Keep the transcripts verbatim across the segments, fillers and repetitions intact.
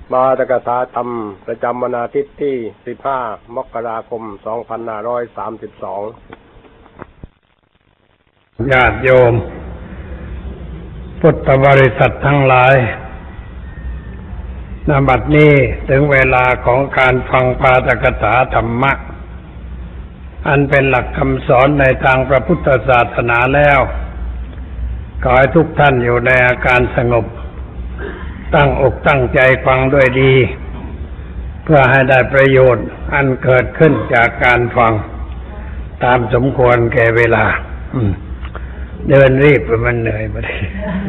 ปาฐกถาธรรมประจำวันอาทิตย์ที่สิบห้ามกราคมสองพันห้าร้อยสามสิบสองญาติโยมพุทธบริษัททั้งหลายณ บัดนี้ถึงเวลาของการฟังปาฐกถาธรรมะอันเป็นหลักคำสอนในทางพระพุทธศาสนาแล้วขอให้ทุกท่านอยู่ในอาการสงบตั้งอกตั้งใจฟังด้วยดีเพื่อให้ได้ประโยชน์อันเกิดขึ้นจากการฟังตามสมควรแก่เวลาเดินรีบมันเหนื่อยไปเลย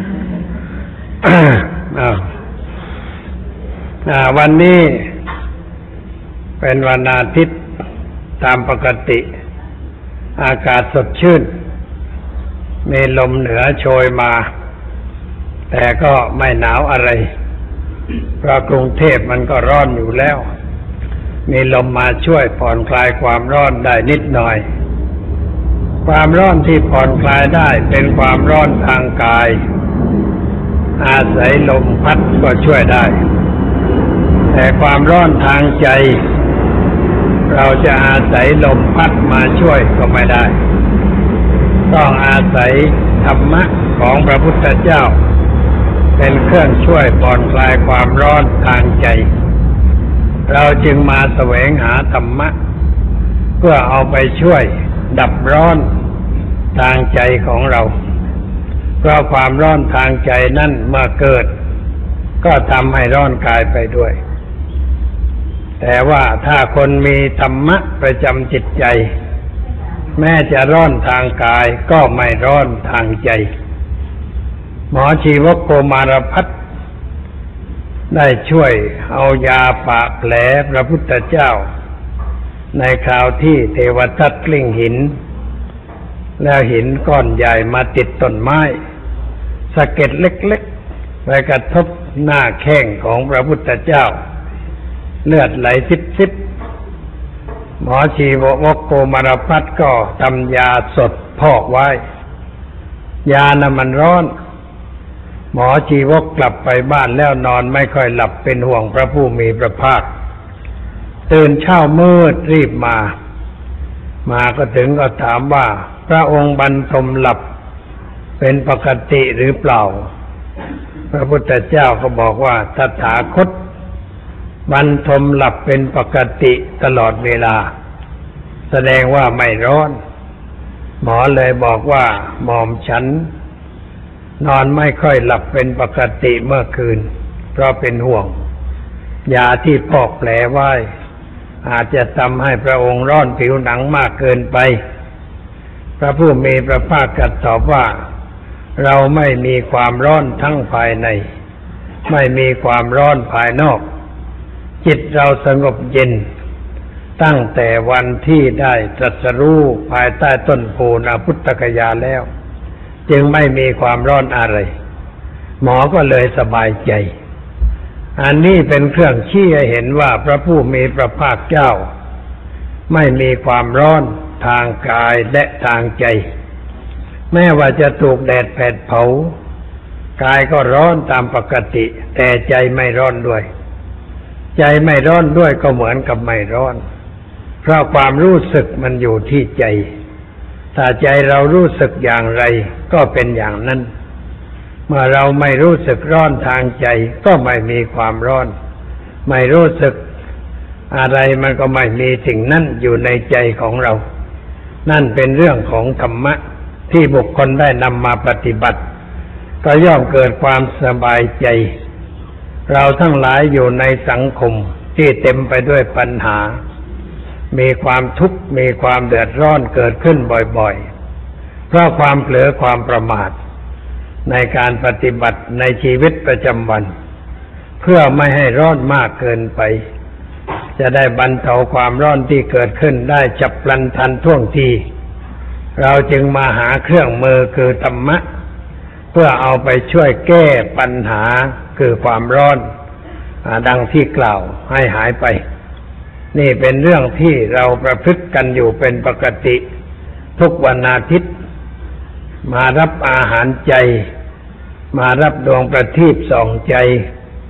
วันนี้เป็นวันอาทิตย์ตามปกติอากาศสดชื่นมีลมเหนือโชยมาแต่ก็ไม่หนาวอะไรเพราะกรุงเทพมันก็ร้อนอยู่แล้วมีลมมาช่วยผ่อนคลายความร้อนได้นิดหน่อยความร้อนที่ผ่อนคลายได้เป็นความร้อนทางกายอาศัยลมพัดก็ช่วยได้แต่ความร้อนทางใจเราจะอาศัยลมพัดมาช่วยก็ไม่ได้ต้องอาศัยธรรมะของพระพุทธเจ้าเป็นเครื่องช่วยผ่อนคลายความร้อนทางใจเราจึงมาแสวงหาธรรมะเพื่อเอาไปช่วยดับร้อนทางใจของเราเพราะความร้อนทางใจนั่นเมื่อเกิดก็ทำให้ร้อนกายไปด้วยแต่ว่าถ้าคนมีธรรมะประจำจิตใจแม้จะร้อนทางกายก็ไม่ร้อนทางใจหมอชีวกโกมารพัฒน์ได้ช่วยเอายาปะแผลพระพุทธเจ้าในคราวที่เทวทัตกลิ้งหินแล้วหินก้อนใหญ่มาติดต้นไม้สะเก็ดเล็กๆไปกระทบหน้าแข้งของพระพุทธเจ้าเลือดไหลซิบๆหมอชีวกโกมารพัฒน์ก็ทำยาสดพอกไว้ยาน่ะมันร้อนหมอชีวกกลับไปบ้านแล้วนอนไม่ค่อยหลับเป็นห่วงพระผู้มีพระภาคตื่นเช้ามืดรีบมามาก็ถึงก็ถามว่าพระองค์บรรทมหลับเป็นปกติหรือเปล่าพระพุทธเจ้าก็บอกว่าตถาคตบรรทมหลับเป็นปกติตลอดเวลาแสดงว่าไม่ร้อนหมอเลยบอกว่าหม่อมฉันนอนไม่ค่อยหลับเป็นปกติเมื่อคืนเพราะเป็นห่วงยาที่พอกแผลไว้อาจจะทำให้พระองค์ร้อนผิวหนังมากเกินไปพระผู้มีพระภาคตรัสตอบว่าเราไม่มีความร้อนทั้งภายในไม่มีความร้อนภายนอกจิตเราสงบเย็นตั้งแต่วันที่ได้ตรัสรู้ภายใต้ต้นโพนาพุทธคยาแล้วจึงไม่มีความร้อนอะไรหมอก็เลยสบายใจอันนี้เป็นเครื่องชี้ให้เห็นว่าพระผู้มีพระภาคเจ้าไม่มีความร้อนทางกายและทางใจแม้ว่าจะถูกแดดแผดเผากายก็ร้อนตามปกติแต่ใจไม่ร้อนด้วยใจไม่ร้อนด้วยก็เหมือนกับไม่ร้อนเพราะความรู้สึกมันอยู่ที่ใจถ้าใจเรารู้สึกอย่างไรก็เป็นอย่างนั้นเมื่อเราไม่รู้สึกร้อนทางใจก็ไม่มีความร้อนไม่รู้สึกอะไรมันก็ไม่มีสิ่งนั้นอยู่ในใจของเรานั่นเป็นเรื่องของธรรมะที่บุคคลได้นำมาปฏิบัติก็ย่อมเกิดความสบายใจเราทั้งหลายอยู่ในสังคมที่เต็มไปด้วยปัญหามีความทุกข์มีความเดือดร้อนเกิดขึ้นบ่อยๆเพราะความเผลอความประมาทในการปฏิบัติในชีวิตประจำวันเพื่อไม่ให้ร้อนมากเกินไปจะได้บรรเทาความร้อนที่เกิดขึ้นได้ฉับพลันทันท่วงทีเราจึงมาหาเครื่องมือคือธรรมะเพื่อเอาไปช่วยแก้ปัญหาคือความร้อนดังที่กล่าวให้หายไปนี่เป็นเรื่องที่เราประพฤติกันอยู่เป็นปกติทุกวันอาทิตย์มารับอาหารใจมารับดวงประทีปส่องใจ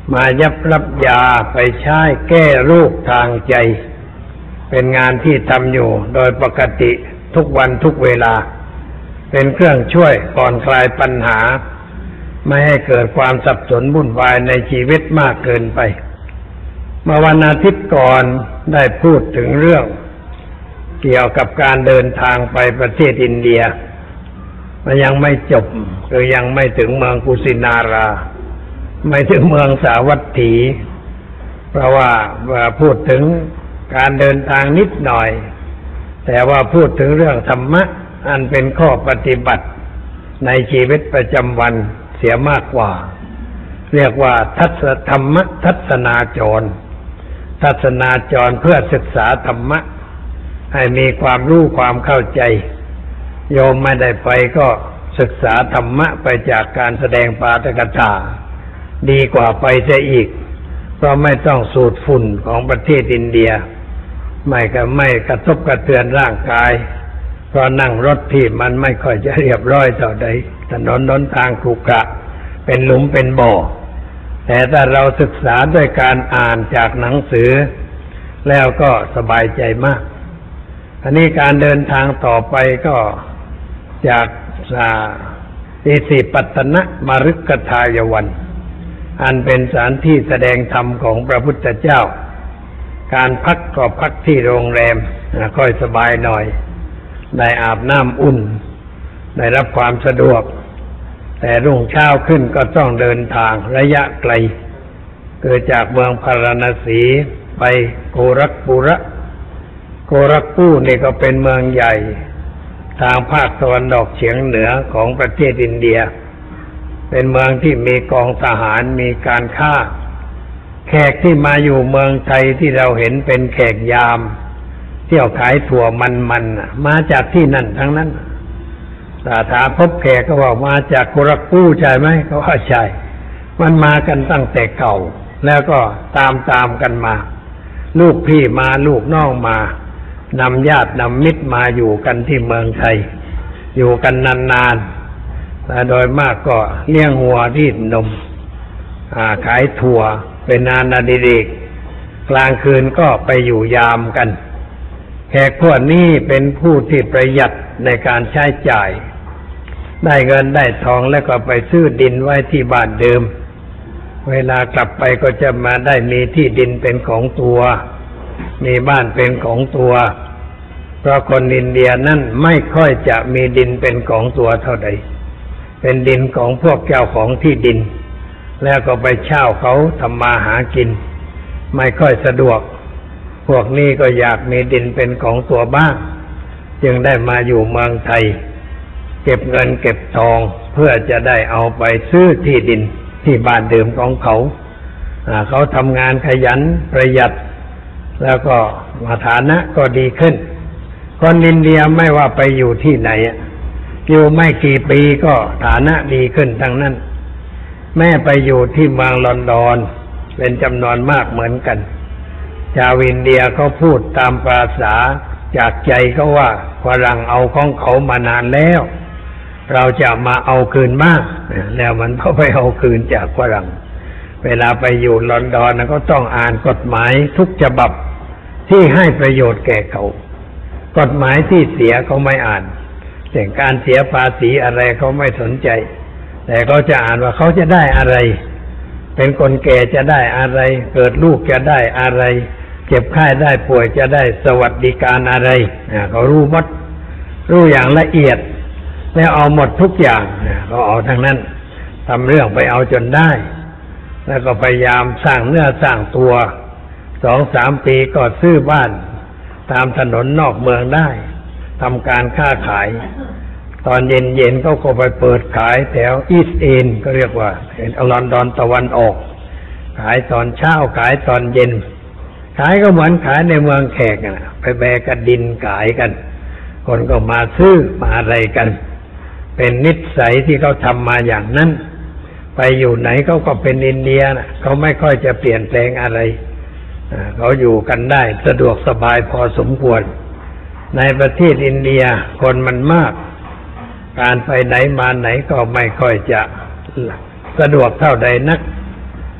มายับรับยาไปใช้แก้โรคทางใจเป็นงานที่ทำอยู่โดยปกติทุกวันทุกเวลาเป็นเครื่องช่วยผ่อนคลายปัญหาไม่ให้เกิดความสับสนวุ่นวายในชีวิตมากเกินไปเมื่อวันอาทิตย์ก่อนได้พูดถึงเรื่องเกี่ยวกับการเดินทางไปประเทศอินเดียมันยังไม่จบคือยังไม่ถึงเมืองกุสินาราไม่ถึงเมืองสาวัตถีเพราะว่าพูดถึงการเดินทางนิดหน่อยแต่ว่าพูดถึงเรื่องธรรมะอันเป็นข้อปฏิบัติในชีวิตประจำวันเสียมากกว่าเรียกว่าทัศธรรมทัศนาจรทัศนาจรเพื่อศึกษาธรรมะให้มีความรู้ความเข้าใจโยมไม่ได้ไปก็ศึกษาธรรมะไปจากการแสดงปาฐกถาดีกว่าไปเสียอีกเพราะไม่ต้องสูดฝุ่นของประเทศอินเดียไม่ก็ไม่กระทบกระเทือนร่างกายเพราะนั่งรถที่มันไม่ค่อยจะเรียบร้อยเท่าใดถนนหนทางขรุขระเป็นหลุมเป็นบ่อแต่ถ้าเราศึกษาด้วยการอ่านจากหนังสือแล้วก็สบายใจมากอันนี้การเดินทางต่อไปก็จากอิสิปตนะมฤคทายวันอันเป็นสถานที่แสดงธรรมของพระพุทธเจ้าการพักก็พักที่โรงแรมค่อยสบายหน่อยได้อาบน้ำอุ่นได้รับความสะดวกแต่รุ่งเช้าขึ้นก็ต้องเดินทางระยะไกลเกิดจากเมืองพาราณสีไปโกรักปุระโกรักปุนี่ก็เป็นเมืองใหญ่ทางภาคตะวันออกเฉียงเหนือของประเทศอินเดียเป็นเมืองที่มีกองทหารมีการค้าแขกที่มาอยู่เมืองไทยที่เราเห็นเป็นแขกยามเที่ยวขายถั่วมันๆมาจากที่นั่นทั้งนั้นแต่ถามพบแขกก็บอกมาจากโกรักปุใช่ไหมเขาว่าใช่มันมากันตั้งแต่เก่าแล้วก็ตามตามกันมาลูกพี่มาลูกน้องมานำญาตินำมิตรมาอยู่กันที่เมืองไทยอยู่กันนานๆแต่โดยมากก็เลี้ยงวัวรีดนมขายถั่วเป็นงานอดิเรกกลางคืนก็ไปอยู่ยามกันแขกพวกนี้เป็นผู้ที่ประหยัดในการใช้จ่ายได้เงินได้ทองแล้วก็ไปซื้อดินไว้ที่บ้านเดิมเวลากลับไปก็จะมาได้มีที่ดินเป็นของตัวมีบ้านเป็นของตัวเพราะคนอินเดียนั่นไม่ค่อยจะมีดินเป็นของตัวเท่าใดเป็นดินของพวกเจ้าของที่ดินแล้วก็ไปเช่าเขาทำมาหากินไม่ค่อยสะดวกพวกนี้ก็อยากมีดินเป็นของตัวบ้างจึงได้มาอยู่เมืองไทยเก็บเงินเก็บทองเพื่อจะได้เอาไปซื้อที่ดินที่บ้านเดิมของเขาเขาทำงานขยันประหยัดแล้วก็ฐานะก็ดีขึ้นคนอินเดียไม่ว่าไปอยู่ที่ไหนอยู่ไม่กี่ปีก็ฐานะดีขึ้นทั้งนั้นแม่ไปอยู่ที่เมืองลอนดอนเป็นจำนวนมากเหมือนกันชาวอินเดียเขาพูดตามภาษาจากใจเขาว่าฝรั่งเอาของเขามานานแล้วเราจะมาเอาคืนบ้างแล้วมันก็ไปเอาคืนจากฝรั่งเวลาไปอยู่ลอนดอนก็ต้องอ่านกฎหมายทุกฉบับที่ให้ประโยชน์แก่เขากฎหมายที่เสียเขาไม่อ่านแต่การเสียภาษีอะไรเขาไม่สนใจแต่เขาจะอ่านว่าเขาจะได้อะไรเป็นคนแก่จะได้อะไรเกิดลูกจะได้อะไรเจ็บไข้ได้ป่วยจะได้สวัสดิการอะไรเขารู้หมดรู้อย่างละเอียดแล้วเอาหมดทุกอย่างเขาเอาทั้งนั้นทำเรื่องไปเอาจนได้แล้วก็พยายามสร้างเนื้อสร้างตัวสองสามปีก็ซื้อบ้านตามถนนนอกเมืองได้ทำการค้าขายตอนเย็นๆเขาก็ไปเปิดขายแถวอีสต์เอนก็เรียกว่าลอนดอนตะวันออกขายตอนเช้าขายตอนเย็นขายก็เหมือนขายในเมืองแขกนะไปแบกกระดินขายกันคนก็มาซื้อมาอะไรกันเป็นนิสัยที่เขาทำมาอย่างนั้นไปอยู่ไหนเขาก็เป็นอินเดียนะเขาไม่ค่อยจะเปลี่ยนแปลงอะไรเขาอยู่กันได้สะดวกสบายพอสมควรในประเทศอินเดียคนมันมากการไปไหนมาไหนก็ไม่ค่อยจะสะดวกเท่าใดนัก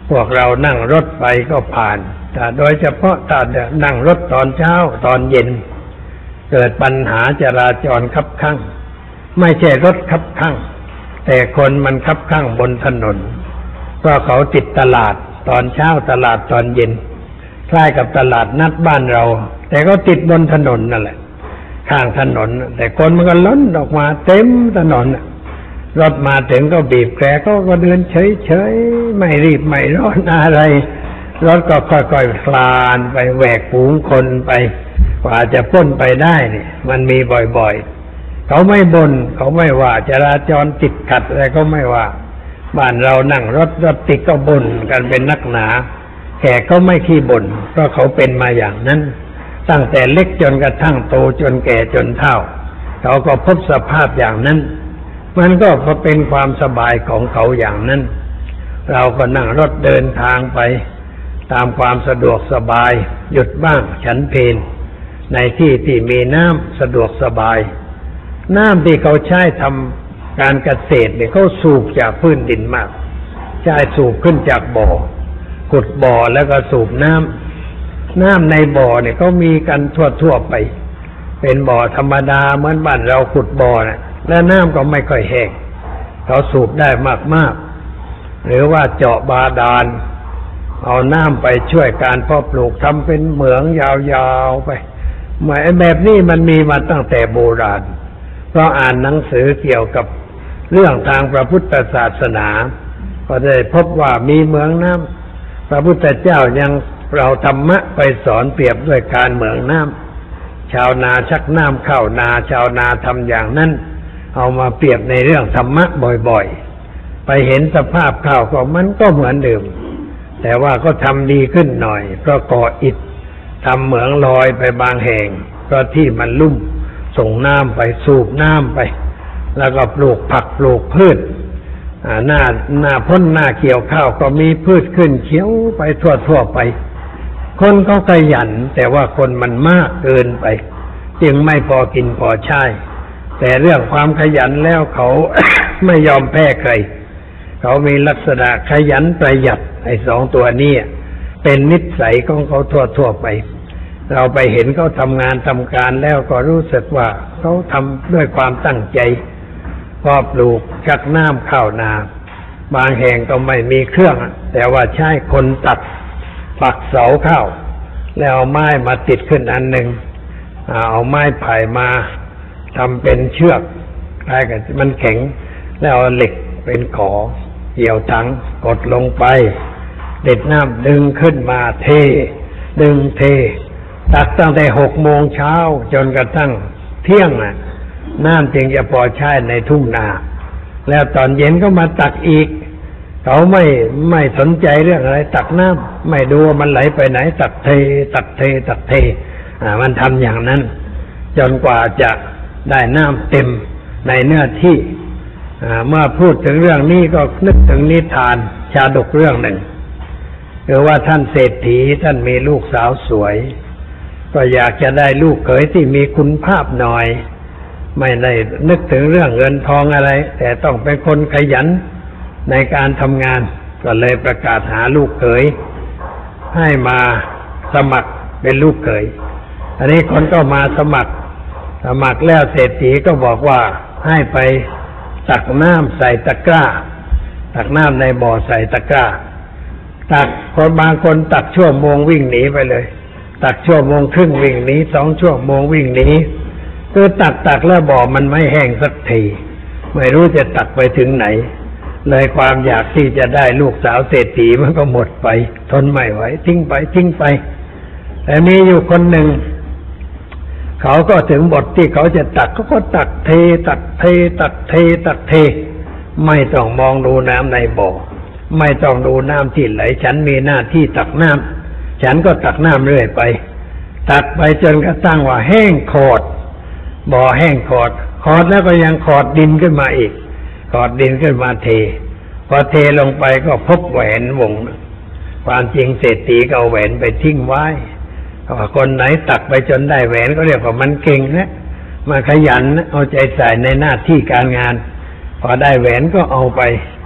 พวกเรานั่งรถไปก็ผ่านแต่โดยเฉพาะถ้านั่งรถตอนเช้าตอนเย็นเกิดปัญหาจราจรคับข้างไม่ใช่รถคับข้างแต่คนมันคับข้างบนถนนเพราะเขาติดตลาดตอนเช้าตลาดตอนเย็นคล้ายกับตลาดนัดบ้านเราแต่ก็ติดบนถนนนั่นแหละข้างถนนแต่คนมันก็ล้นออกมาเต็มถนนรถมาถึงก็บีบแตรก็เดินเฉยๆไม่รีบไม่ร้อนอะไรรถก็ค่อยๆคลานไปแหวกฝูงคนไปกว่าจะพ้นไปได้นี่มันมีบ่อยๆเขาไม่บ่นเขาไม่ว่าจราจรติดขัดอะไรก็ไม่ว่าบ้านเรานั่งรถรถติดก็บ่นกันเป็นนักหนาแขกเขาไม่ขี้บ่นเพราะเขาเป็นมาอย่างนั้นตั้งแต่เล็กจนกระทั่งโตจนแก่จนเฒ่าเขาก็พบสภาพอย่างนั้นมันก็เป็นความสบายของเขาอย่างนั้นเราก็นั่งรถเดินทางไปตามความสะดวกสบายหยุดบ้างฉันเพลในที่ที่มีน้ำสะดวกสบายน้ำที่เขาใช้ทำการเกษตรเนี่ยเขาสูบจากพื้นดินมากใช้สูบขึ้นจากบ่อขุดบ่อแล้วก็สูบน้ำน้ำในบ่อเนี่ยเขามีกันทั่วๆไปเป็นบ่อธรรมดาเหมือนบ้านเราขุดบ่อนะและน้ำก็ไม่ค่อยแห้งเขาสูบได้มากๆหรือว่าเจาะบาดาลเอาน้ำไปช่วยการเพาะปลูกทำเป็นเหมืองยาวๆไปหมายแบบนี้มันมีมาตั้งแต่โบราณเพราะอ่านหนังสือเกี่ยวกับเรื่องทางพระพุทธศาสนาก็ได้พบว่ามีเหมืองน้ำพระพุทธเจ้ายังเราธรรมะไปสอนเปรียบด้วยการเหมืองน้ำชาวนาชักน้ำเข้านาชาวนาทำอย่างนั้นเอามาเปรียบในเรื่องธรรมะบ่อยๆไปเห็นสภาพข้าวก็มันก็เหมือนเดิมแต่ว่าก็ทำดีขึ้นหน่อยเพราะก่ออิฐทำเหมืองลอยไปบางแห่งเพราะที่มันลุ่มส่งน้ำไปสูบน้ำไปแล้วก็ปลูกผักปลูกพืชหน้าหน้าพ้นหน้าเกี่ยวข้าวก็มีพืชขึ้นเขียวไปทั่วๆไปคนก็ขยันแต่ว่าคนมันมากเกินไปจึงไม่พอกินพอใช้แต่เรื่องความขยันแล้วเขา ไม่ยอมแพ้ใครเขามีลักษณะขยันประหยัดไอ้สองตัวนี้เป็นนิสัยของเขาทั่วๆไปเราไปเห็นเขาทำงานทำการแล้วก็รู้สึกว่าเขาทำด้วยความตั้งใจพอปลูกชักน้ำเข้านาบางแห่งก็ไม่มีเครื่องแต่ว่าใช้คนตัดปักเสาเข้าแล้วเอาไม้มาติดขึ้นอันหนึ่งเอาไม้ไผ่มาทำเป็นเชือกคล้ายกับมันแข็งแล้วเอาเหล็กเป็นขอเกี่ยวถังกดลงไปเด็ดน้ำดึงขึ้นมาเทดึงเทตักตั้งแต่หกโมงเช้าจนกระทั่งเที่ยงน่ะน้ำจึงจะพอใช้ในทุ่งนาแล้วตอนเย็นก็มาตักอีกเขาไม่ไม่สนใจเรื่องอะไรตักน้ำไม่ดูว่ามันไหลไปไหนตักเทตักเทตักเทอ่ามันทำอย่างนั้นจนกว่าจะได้น้ำเต็มในเนื้อที่อ่าเมื่อพูดถึงเรื่องนี้ก็นึกถึงนิทานชาดกเรื่องหนึ่งคือว่าท่านเศรษฐีท่านมีลูกสาวสวยก็อยากจะได้ลูกเขยที่มีคุณภาพหน่อยไม่ได้นึกถึงเรื่องเงินทองอะไรแต่ต้องเป็นคนขยันในการทำงานก็เลยประกาศหาลูกเขยให้มาสมัครเป็นลูกเขยอันนี้คนก็มาสมัครสมัครแล้วเศรษฐีก็บอกว่าให้ไปตักน้ำใส่ตะกร้าตักน้ำในบ่อใส่ตะกร้าตักคนบางคนตักชั่วโมงวิ่งหนีไปเลยตักชั่วโมงครึ่งวิ่งหนีสองชั่วโมงวิ่งหนีคือตักตักแล้วบ่อมันไม่แห้งสักทีไม่รู้จะตักไปถึงไหนเลยความอยากที่จะได้ลูกสาวเศรษฐีมันก็หมดไปทนไม่ไหวทิ้งไปทิ้งไปแต่มีอยู่คนหนึ่งเขาก็ถึงบทที่เขาจะตักเขาก็ตักเทตักเทตักเทตักเทไม่ต้องมองดูน้ำในบ่อไม่ต้องดูน้ำที่ไหลฉันมีหน้าที่ตักน้ำฉันก็ตักน้ำเรื่อยไปตักไปจนกระทั่งว่าแห้งขอดบ่อแห้งขอดขอดแล้วก็ยังขอดดินขึ้นมาอีกขอดดินขึ้นมาเทพอเทลงไปก็พบแหวนวงความจริงเศรษฐีก็เอาแหวนไปทิ้งไว้คนไหนตักไปจนได้แหวนก็เรียกว่ามันเก่งนะมาขยันเอาใจใส่ในหน้าที่การงานพอได้แหวนก็เอาไป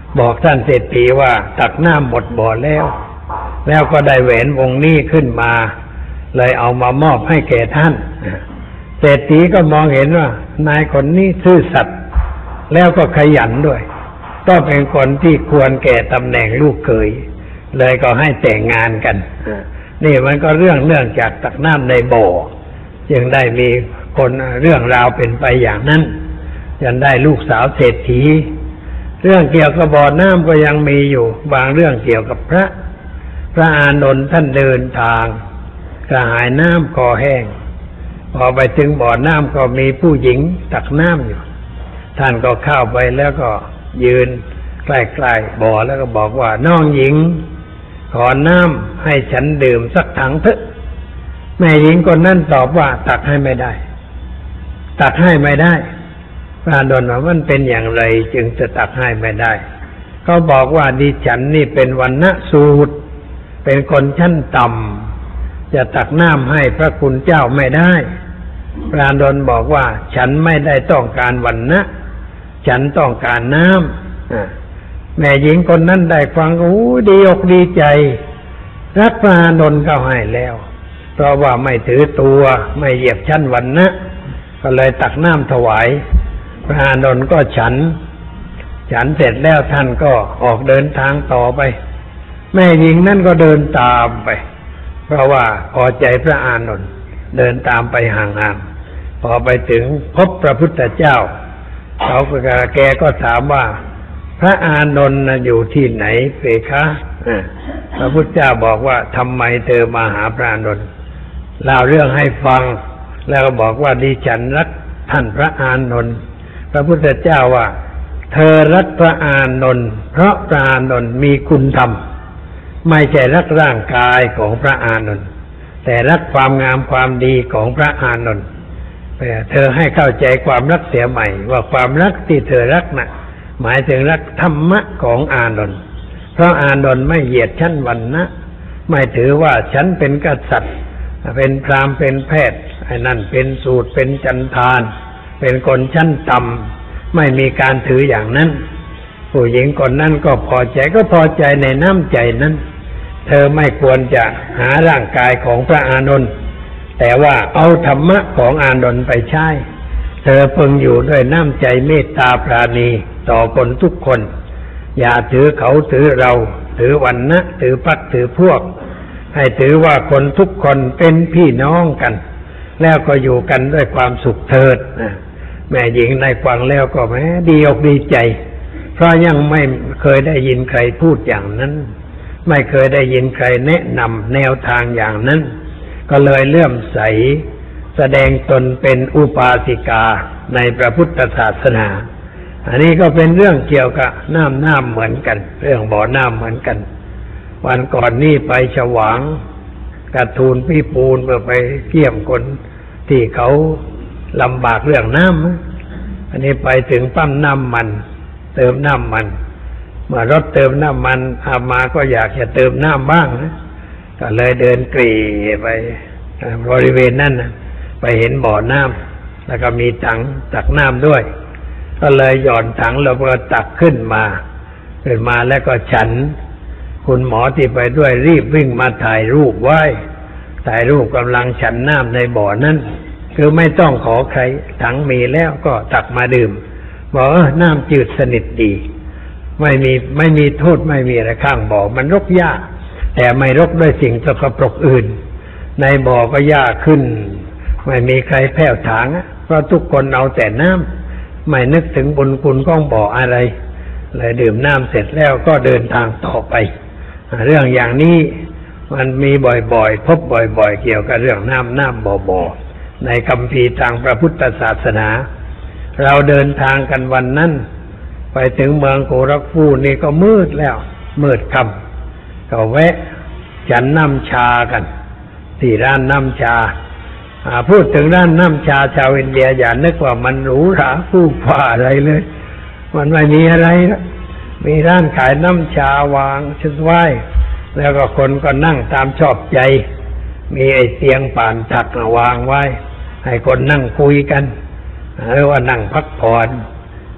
บอกท่านเศรษฐีว่าตักน้ำหมดบ่อแล้วแล้วก็ได้แหวนวงนี้ขึ้นมาเลยเอามามอบให้แก่ท่านเศรษฐีก็มองเห็นว่านายคนนี้ซื่อสัตย์แล้วก็ขยันด้วยก็เป็นคนที่ควรแก่ตำแหน่งลูกเขยเลยก็ให้แต่งงานกันนี่มันก็เรื่องเรื่องจากตักน้ำในบ่อจึงได้มีคนเรื่องราวเป็นไปอย่างนั้นยังได้ลูกสาวเศรษฐีเรื่องเกี่ยวกับบ่อน้ำก็ยังมีอยู่บางเรื่องเกี่ยวกับพระพระอานนท์ท่านเดินทางกระหายน้ำคอแห้งพอไปถึงบ่อน้ำก็มีผู้หญิงตักน้ำอยู่ท่านก็เข้าไปแล้วก็ยืนใกล้ๆบ่อแล้วก็บอกว่าน้องหญิงขอน้ำให้ฉันดื่มสักถังเถอะแม่หญิงคนนั้นตอบว่าตักให้ไม่ได้ตักให้ไม่ได้พระอานนท์ว่ามันเป็นอย่างไรจึงจะตักให้ไม่ได้เขาบอกว่าดิฉันนี่เป็นวรรณสูตรเป็นคนชั้นต่ำจะตักน้ำให้พระคุณเจ้าไม่ได้พระอานนท์บอกว่าฉันไม่ได้ต้องการวรรณะฉันต้องการน้ำแม่หญิงคนนั้นได้ฟังโอ้ดีอกดีใจรักพระอานนท์ก็ให้แล้วเพราะว่าไม่ถือตัวไม่เหยียบชั้นวรรณะก็เลยตักน้ำถวายพระอานนท์ก็ฉันฉันเสร็จแล้วท่านก็ออกเดินทางต่อไปแม่หญิงนั่นก็เดินตามไปเพราะว่าพอใจพระอานนท์เดินตามไปห่างๆพอไปถึงพบพระพุทธเจ้าเขาแกก็ถามว่าพระอานนท์อยู่ที่ไหนเพคะพระพุทธเจ้าบอกว่าทำไมเธอมาหาพระอานนท์เล่าเรื่องให้ฟังแล้วก็บอกว่าดิฉันรักท่านพระอานนท์พระพุทธเจ้าว่าเธอรักพระอานนท์เพราะพระอานนท์มีคุณธรรมไม่ใช่รักร่างกายของพระอานนท์แต่รักความงามความดีของพระอานนท์เธอให้เข้าใจความรักเสียใหม่ว่าความรักที่เธอรักน่ะหมายถึงรักธรรมะของอานนท์เพราะอานนท์ไม่เหยียดชั้นวรรณะไม่ถือว่าฉันเป็นกษัตริย์เป็นพราหมณ์เป็นแพทย์ไอ้นั่นเป็นสูตรเป็นจันทานเป็นคนชั้นต่ำไม่มีการถืออย่างนั้นผู้หญิงคนนั้นก็พอใจก็พอใจในน้ำใจนั้นเธอไม่ควรจะหาร่างกายของพระอานนท์แต่ว่าเอาธรรมะของอานนท์ไปใช้เธอพึงอยู่ด้วยน้ำใจเมตตาปราณีต่อคนทุกคนอย่าถือเขาถือเราถือวรรณะถือพรรคถือพวกให้ถือว่าคนทุกคนเป็นพี่น้องกันแล้วก็อยู่กันด้วยความสุขเถิดแม่หญิงได้ฟังแล้วก็แม้ดีอกดีใจเพราะยังไม่เคยได้ยินใครพูดอย่างนั้นไม่เคยได้ยินใครแนะนำแนวทางอย่างนั้นก็เลยเลื่อมใสแสดงตนเป็นอุบาสิกาในพระพุทธศาสนาอันนี้ก็เป็นเรื่องเกี่ยวกับน้ำน้ำเหมือนกันเรื่องบ่อน้ำเหมือนกันวันก่อนนี่ไปฉวางกระทูลพี่ปูนเพื่อไปเกี่ยมคนที่เขาลำบากเรื่องน้ำอันนี้ไปถึงปั๊มน้ำมันเติมน้ำมันเมื่อรถเติมน้ำมันอามาก็อยากจะเติมน้ำบ้างนะก็เลยเดินกรีไปบริเวณนั้นนะไปเห็นบ่อน้ำแล้วก็มีถังตักน้ำด้วยก็เลยหย่อนถังแล้วก็ตักขึ้นมาขึ้นมาแล้วก็ฉันคุณหมอที่ไปด้วยรีบวิ่งมาถ่ายรูปไว้ถ่ายรูปกำลังฉันน้ำในบ่อนั้นคือไม่ต้องขอใครถังมีแล้วก็ตักมาดื่มบอกเออน้ำจืดสนิทดีไม่มีไม่มีโทษไม่มีอะไรข้างบ่อมันรกหญ้าแต่ไม่รกด้วยสิ่งสกปรกอื่นในบ่อก็หญ้าขึ้นไม่มีใครแผ่วถางเพราะทุกคนเอาแต่น้ำไม่นึกถึงบุญคุณของบ่ออะไรเลยดื่มน้ำเสร็จแล้วก็เดินทางต่อไปเรื่องอย่างนี้มันมีบ่อยๆพบบ่อยๆเกี่ยวกับเรื่องน้ำน้ำบ่อๆในคัมภีร์ทางพระพุทธศาสนาเราเดินทางกันวันนั้นไปถึงเมืองโกรักฟูนี่ก็มืดแล้วมืดค่ำก็แวะฉันน้ำชากันที่ร้านน้ำชาพูดถึงร้านน้ำชาชาวอินเดียอย่านึกว่ามันหรูหราฟู่ฟ้าอะไรเลยมันไม่มีอะไรนะมีร้านขายน้ำชาวางชุดไว้แล้วก็คนก็นั่งตามชอบใจมีไอ้เตียงป่านถักวางไว้ให้คนนั่งคุยกันหรือว่านั่งพักผ่อน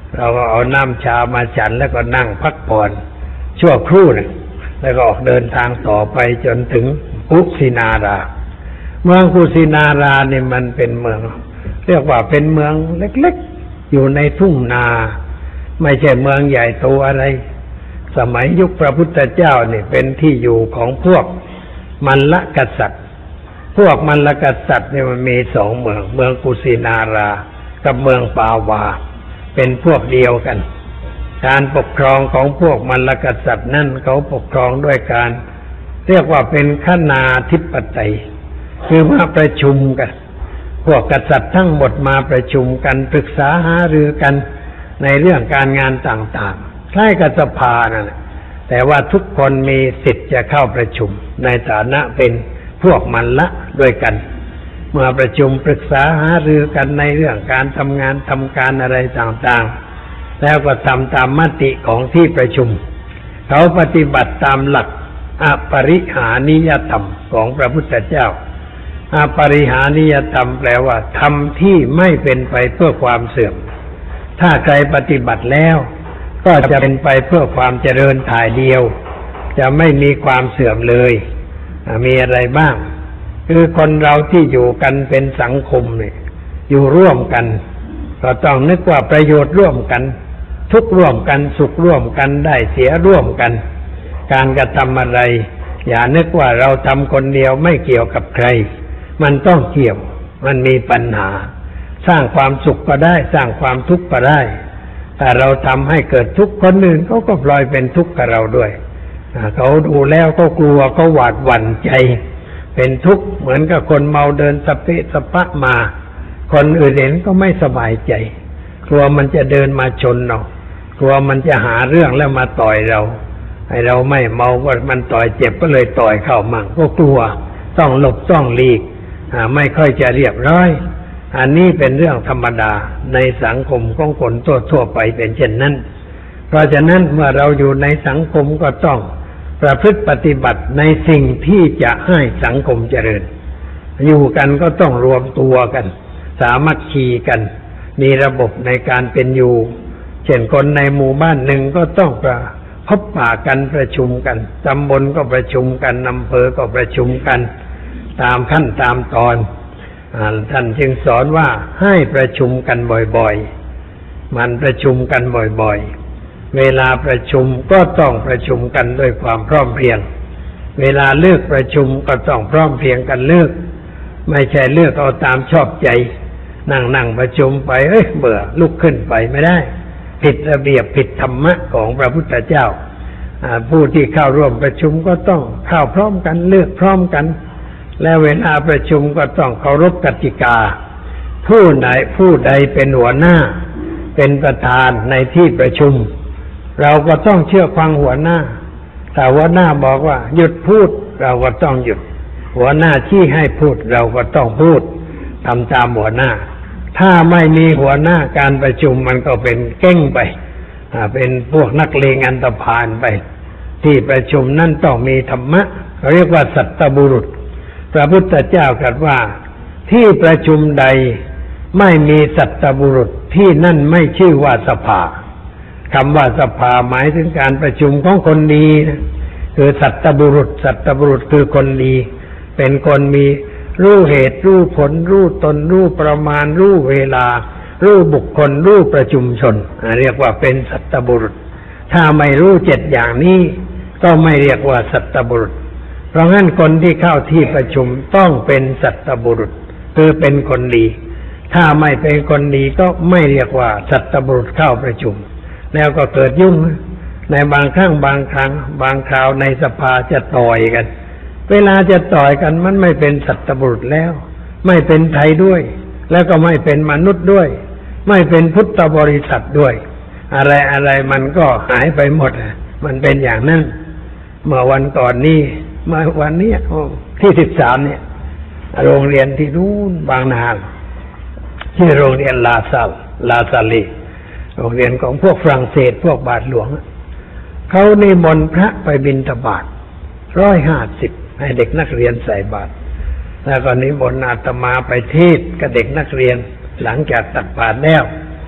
เราก็เอาน้ำชามาฉันแล้วก็นั่งพักผ่อนชั่วครู่หนึ่งแล้วก็ออกเดินทางต่อไปจนถึงกุสินาราเมืองกุสินาราเนี่ยมันเป็นเมืองเรียกว่าเป็นเมืองเล็กๆอยู่ในทุ่งนาไม่ใช่เมืองใหญ่โตอะไรสมัยยุคพระพุทธเจ้าเนี่ยเป็นที่อยู่ของพวกมัลลกษัตริย์พวกมัลลกษัตริย์เนี่ยมันมีสองเมืองเมืองกุสินารากับเมืองปาวาเป็นพวกเดียวกันการปกครองของพวกมัลลกษัตริย์นั่นเขาปกครองด้วยการเรียกว่าเป็นคณาธิปไตยคือมาประชุมกันพวกกษัตริย์ทั้งหมดมาประชุมกันปรึกษาหารือกันในเรื่องการงานต่างๆคล้ายกับสภานั่นแหละแต่ว่าทุกคนมีสิทธิ์จะเข้าประชุมในฐานะเป็นพวกมัลละด้วยกันเมื่อประชุมปรึกษาหารือกันในเรื่องการทำงานทำการอะไรต่างๆแล้วก็ทำตามมติของที่ประชุมเขาปฏิบัติตามหลักอปริหานิยธรรมของพระพุทธเจ้าอปริหานิยธรรมแปลว่าทำที่ไม่เป็นไปเพื่อความเสื่อมถ้าใครปฏิบัติแล้วก็จะเป็นไปเพื่อความเจริญถ่ายเดียวจะไม่มีความเสื่อมเลยมีอะไรบ้างคือคนเราที่อยู่กันเป็นสังคมเนี่ยอยู่ร่วมกันก็ต้องนึกว่าประโยชน์ร่วมกันทุกข์ร่วมกันสุขร่วมกันได้เสียร่วมกันการกระทำอะไรอย่านึกว่าเราทำคนเดียวไม่เกี่ยวกับใครมันต้องเกี่ยวมันมีปัญหาสร้างความสุขก็ได้สร้างความทุกข์ก็ได้ถ้าเราทำให้เกิดทุกข์คนอื่นเขาก็พลอยเป็นทุกข์กับเราด้วยเขาดูแล้วก็กลัวก็หวาดหวั่นใจเป็นทุกข์เหมือนกับคนเมาเดินสเปะสปะมาคนอื่นเห็นก็ไม่สบายใจกลัวมันจะเดินมาชนเรากลัวมันจะหาเรื่องแล้วมาต่อยเราให้เราไม่เมาก็มันต่อยเจ็บก็เลยต่อยเข้ามั่งก็กลัวต้องหลบต้องหลีกไม่ค่อยจะเรียบร้อยอันนี้เป็นเรื่องธรรมดาในสังคมของคนทั่วๆไปเป็นเช่นนั้นเพราะฉะนั้นเมื่อเราอยู่ในสังคมก็ต้องประพฤติปฏิบัติในสิ่งที่จะให้สังคมเจริญอยู่กันก็ต้องรวมตัวกันสามัคคีกันมีระบบในการเป็นอยู่เช่นคนในหมู่บ้านหนึ่งก็ต้องประพบปะกันประชุมกันตำบลก็ประชุมกันอำเภอก็ประชุมกันตามขั้นตามตอนท่านจึงสอนว่าให้ประชุมกันบ่อยๆมันประชุมกันบ่อยๆเวลาประชุมก็ต้องประชุมกันด้วยความพร้อมเพรียงเวลาเลิกประชุมก็ต้องพร้อมเพรียงกันเลิกไม่ใช่เลือกเอาตามชอบใจนั่งนั่งประชุมไปเอ้ยเบื่อลุกขึ้นไปไม่ได้ผิดระเบียบผิดธรรมะของพระพุทธเจ้าผู้ที่เข้าร่วมประชุมก็ต้องเข้าพร้อมกันเลือกพร้อมกันและเวลาประชุมก็ต้องเคารพกติกาผู้ใดผู้ใดเป็นหัวหน้าเป็นประธานในที่ประชุมเราก็ต้องเชื่อฟังหัวหน้าถ้าหัวหน้าบอกว่าหยุดพูดเราก็ต้องหยุดหัวหน้าชี้ให้พูดเราก็ต้องพูดทำตามหัวหน้าถ้าไม่มีหัวหน้าการประชุมมันก็เป็นเก้งไปเป็นพวกนักเลงอันธพาลไปที่ประชุมนั่นต้องมีธรรมะเรียกว่าสัตตบุรุษพระพุทธเจ้าตรัสว่าที่ประชุมใดไม่มีสัตตบุรุษที่นั่นไม่ชื่อว่าสภาคำว่าสภาหมายถึงการประชุมของคนดีนะคือสัตตบุรุษสัตตบุรุษคือคนดีเป็นคนมีรู้เหตุรู้ผลรู้ตนรู้ประมาณรู้เวลารู้บุคคลรู้ประชุมชนเรียกว่าเป็นสัตตบุรุษถ้าไม่รู้เจ็ดอย่างนี้ก็ไม่เรียกว่าสัตตบุรุษเพราะงั้นคนที่เข้าที่ประชุมต้องเป็นสัตตบุรุษคือเป็นคนดีถ้าไม่เป็นคนดีก็ไม่เรียกว่าสัตตบุรุษเข้าประชุมแล้วก็เกิดยุ่งในบางครั้งบางครั้งบางคราวในสภาจะต่อยกันเวลาจะต่อยกันมันไม่เป็นสัตตบุรุษแล้วไม่เป็นไทยด้วยแล้วก็ไม่เป็นมนุษย์ด้วยไม่เป็นพุทธบริษัทด้วยอะไรอะไรมันก็หายไปหมดมันเป็นอย่างนั้นเมื่อวันก่อนนี้เมื่อวันนี้ที่สิบสามเนี่ยโรงเรียนที่นู้นบางนาที่โรงเรียนลาซาลลาซาลีโรงเรียนของพวกฝรั่งเศสพวกบาทหลวงเขานิมนต์พระไปบิณฑบาตร้อยห้าสิบให้เด็กนักเรียนใส่บาตรแล้วก็นิมนต์อาตมาไปเทศน์กับเด็กนักเรียนหลังจากตักบาตรแล้ว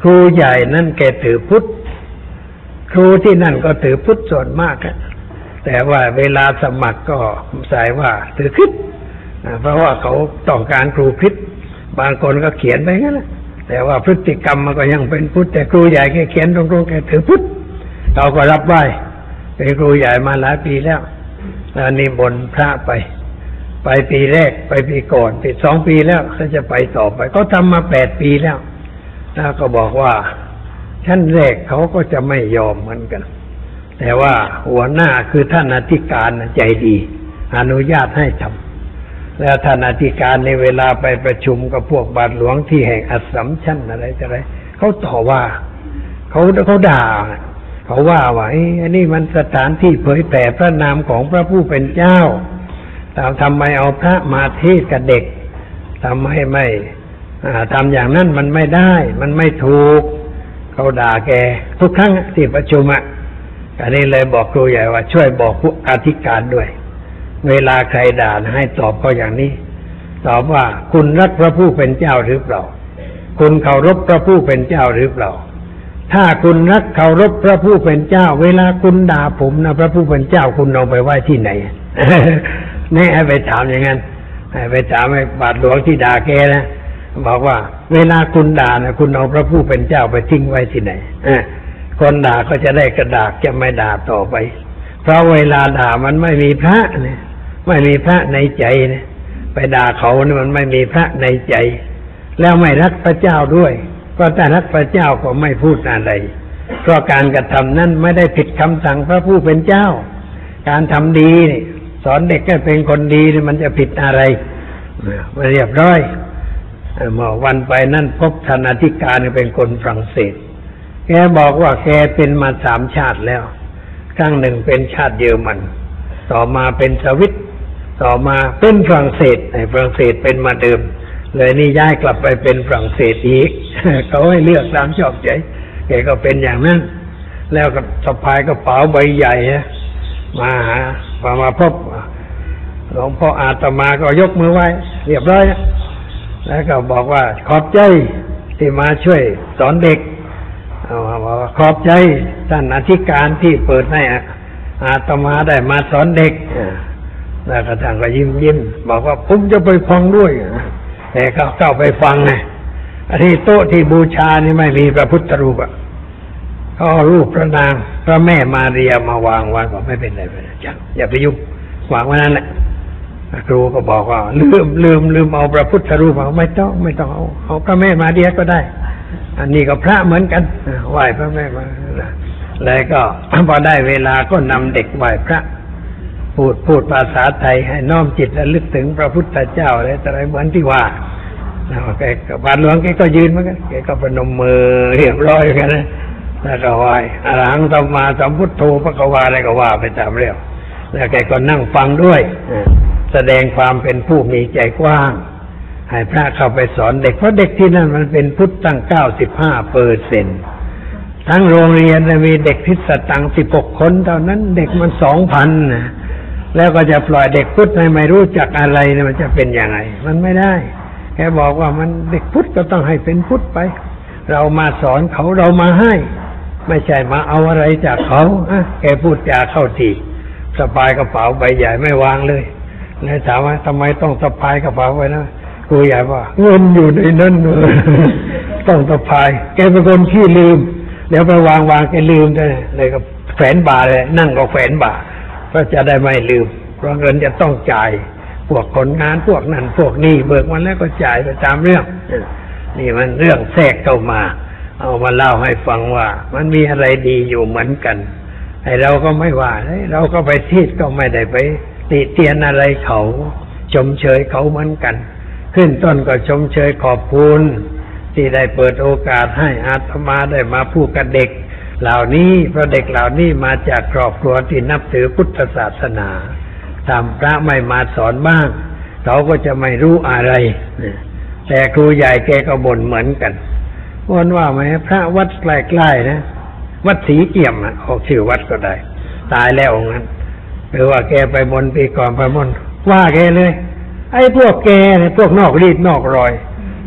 ครูใหญ่นั่นแกถือพุทธครูที่นั่นก็ถือพุทธส่วนมากอะแต่ว่าเวลาสมัครก็ใส่ว่าถือคริสต์เพราะว่าเขาต้องการครูคริสต์บางคนก็เขียนไปงั้นแหละแต่ว่าพฤติกรรมมันก็ยังเป็นพุทธแต่ครูใหญ่แกเขียนตรงๆแกถือพุทธเราก็รับไหว้เป็นครูใหญ่มาหลายปีแล้วแล้วนิมนต์พระไปไปปีแรกไปปีก่อนปีสองปีแล้วเขาจะไปต่อไปก็ทำมาแปดปีแล้วแล้วก็บอกว่าชั้นแรกเขาก็จะไม่ยอมเหมือนกันแต่ว่าหัวหน้าคือท่านอธิการใจดีอนุญาตให้ทำแล้วท่านอธิการในเวลาไปประชุมกับพวกบาทหลวงที่แห่งอัสสัมชัญอะไรจะไรเขาต่อว่าเขาเขาด่าเขาว่าว่าอันนี้มันสถานที่เผยแผ่พระนามของพระผู้เป็นเจ้าทำไมเอาพระมาเทศกับเด็กทำให้ไม่ทำอย่างนั้นมันไม่ได้มันไม่ถูกเขาด่าแกทุกครั้งที่ประชุมอ่ะอันนี้เลยบอกครูใหญ่ว่าช่วยบอกผู้อธิการด้วยเวลาใครด่าให้ตอบเขาอย่างนี้ตอบว่าคุณรักพระผู้เป็นเจ้าหรือเปล่าคุณเคารพพระผู้เป็นเจ้าหรือเปล่าถ้าคุณรักเคารพพระผู้เป็นเจ้าเวลาคุณด่าผมนะพระผู้เป็นเจ้าคุณเอาไปไว้ที่ไหน นี่ให้ไปถามอย่างนั้นให้ไปถามไอ้บาทหลวงที่ด่าแกนะบอกว่าเวลาคุณด่านะคุณเอาพระผู้เป็นเจ้าไปทิ้งไว้ที่ไหนคนด่าก็จะได้กระดากจะไม่ด่าต่อไปเพราะเวลาด่ามันไม่มีพระเนี่ยไม่มีพระในใจเนี่ยไปด่าเขาเนี่ยมันไม่มีพระในใจแล้วไม่รักพระเจ้าด้วยก็ถ้ารักพระเจ้าก็ไม่พูดอะไรเพราะการกระทำนั้นไม่ได้ผิดคำสั่งพระผู้เป็นเจ้าการทำดีนี่สอนเด็กให้เป็นคนดีนี่มันจะผิดอะไรมาเรียบร้อยเมื่อวันไปนั่นพบท่านอธิการเป็นคนฝรั่งเศสแกบอกว่าแกเป็นมาสามชาติแล้วครั้งหนึ่งเป็นชาติเยอรมันต่อมาเป็นสวิตต่อมาเป็นฝรั่งเศสในฝรั่งเศสเป็นมาเดิมเลยนี่ย้ายกลับไปเป็นฝรั่งเศสอีก เขาให้เลือกตามชอบใจแกก็เป็นอย่างนั้นแล้วก็สะพายกระเป๋าใบใหญ่มาหาพอมาพบหลวงพ่ออาตมาก็ยกมือไหว้เรียบร้อยแล้วก็บอกว่าขอบใจที่มาช่วยสอนเด็กขอบใจท่านอธิการที่เปิดให้อาตมาได้มาสอนเด็กแล้วก็ท่านก็ยิ้มยิ้มบอกว่าผมจะไปฟังด้วยแต่ก็เข้าไปฟังไงอันนี้โต๊ะที่บูชานี่ไม่มีพระพุทธรูปอ่ะเขาเอารูปพระนางพระแม่มาเรียมาวางไว้ก็ไม่เป็นไรไปจังอย่าไปยุ่งวางไว้นั่นแหละครูก็บอกว่าลืมลืมลืมเอาพระพุทธรูปมาไม่ต้องไม่ต้องเอาเอาพระแม่มาเรียก็ได้อันนี้ก็พระเหมือนกันไหว้พระแม่มาแล้วก็พอได้เวลาก็นำเด็กไหว้พระพูดพูดภาษาไทยให้น้อมจิตระลึกถึงพระพุทธเจ้าอะไรแต่อะไรเหมือนที่ว่าแล้วแกบาทหลวงแกก็ยืนเหมือนกันแกก็ประนมมือเรียบร้อยกันนะแล้วก็ไหว้อรหังสัมมาสัมพุทโธพระกวาอะไรก็ว่าไปตามเรื่องแล้วแกก็นั่งฟังด้วยแสดงความเป็นผู้มีใจกว้างให้พระเข้าไปสอนเด็กเพราะเด็กที่นั่นมันเป็นพุทธตั้งเก้าสิบห้าเปอร์เซ็นต์ทั้งโรงเรียนมีเด็กพิสตังสิบหกคนเท่านั้นเด็กมันสองพันนะแล้วก็จะปล่อยเด็กพุทธให้ไม่รู้จักอะไรเนี่ยมันจะเป็นยังไงมันไม่ได้แกบอกว่ามันเด็กพุทธก็ต้องให้เป็นพุทธไปเรามาสอนเขาเรามาให้ไม่ใช่มาเอาอะไรจากเขาแกพูดจาเข้าทีสะพายกระเป๋าใบใหญ่ไม่วางเลยเลยถามว่าทำไมต้องสะพายกระเป๋าไว้นะครูใหญ่ว่าเงินอยู่ในนั้นต้องสะพายแกเป็นคนขี้ลืมเดี๋ยวไปวางวางแกลืมได้เลยก็แขวนบ่าเลยนั่งก็แขวนบ่าก็จะได้ไม่ลืมเพราะเงินจะต้องจ่ายพวกคนงานพวกนั้นพวกนี้เบิกมันแล้วก็จ่ายไปตามเรื่องนี่มันเรื่องแทรกเข้ามาเอามาเล่าให้ฟังว่ามันมีอะไรดีอยู่เหมือนกันไอ้เราก็ไม่ว่าเราก็ไปเทศก็ไม่ได้ไปติเตียนอะไรเขาชมเชยเขาเหมือนกันขึ้นต้นก็ชมเชยขอบคุณที่ได้เปิดโอกาสให้อาตมาได้มาพูดกับเด็กเหล่านี้เพราะเด็กเหล่านี้มาจากครอบครัวที่นับถือพุทธศาสนาทำพระไม่มาสอนบ้างเขาก็จะไม่รู้อะไรแต่ครูใหญ่แกก็บ่นเหมือนกันบ่นว่าไหมพระวัดใกล้ๆนะวัดศรีเกี่ยมอ่ะออกชื่อวัดก็ได้ตายแล้วงั้นหรือว่าแกไปบนปีก่อนไปบนว่าแกเลยไอ้พวกแกเนี่ยพวกนอกรีดนอกรอย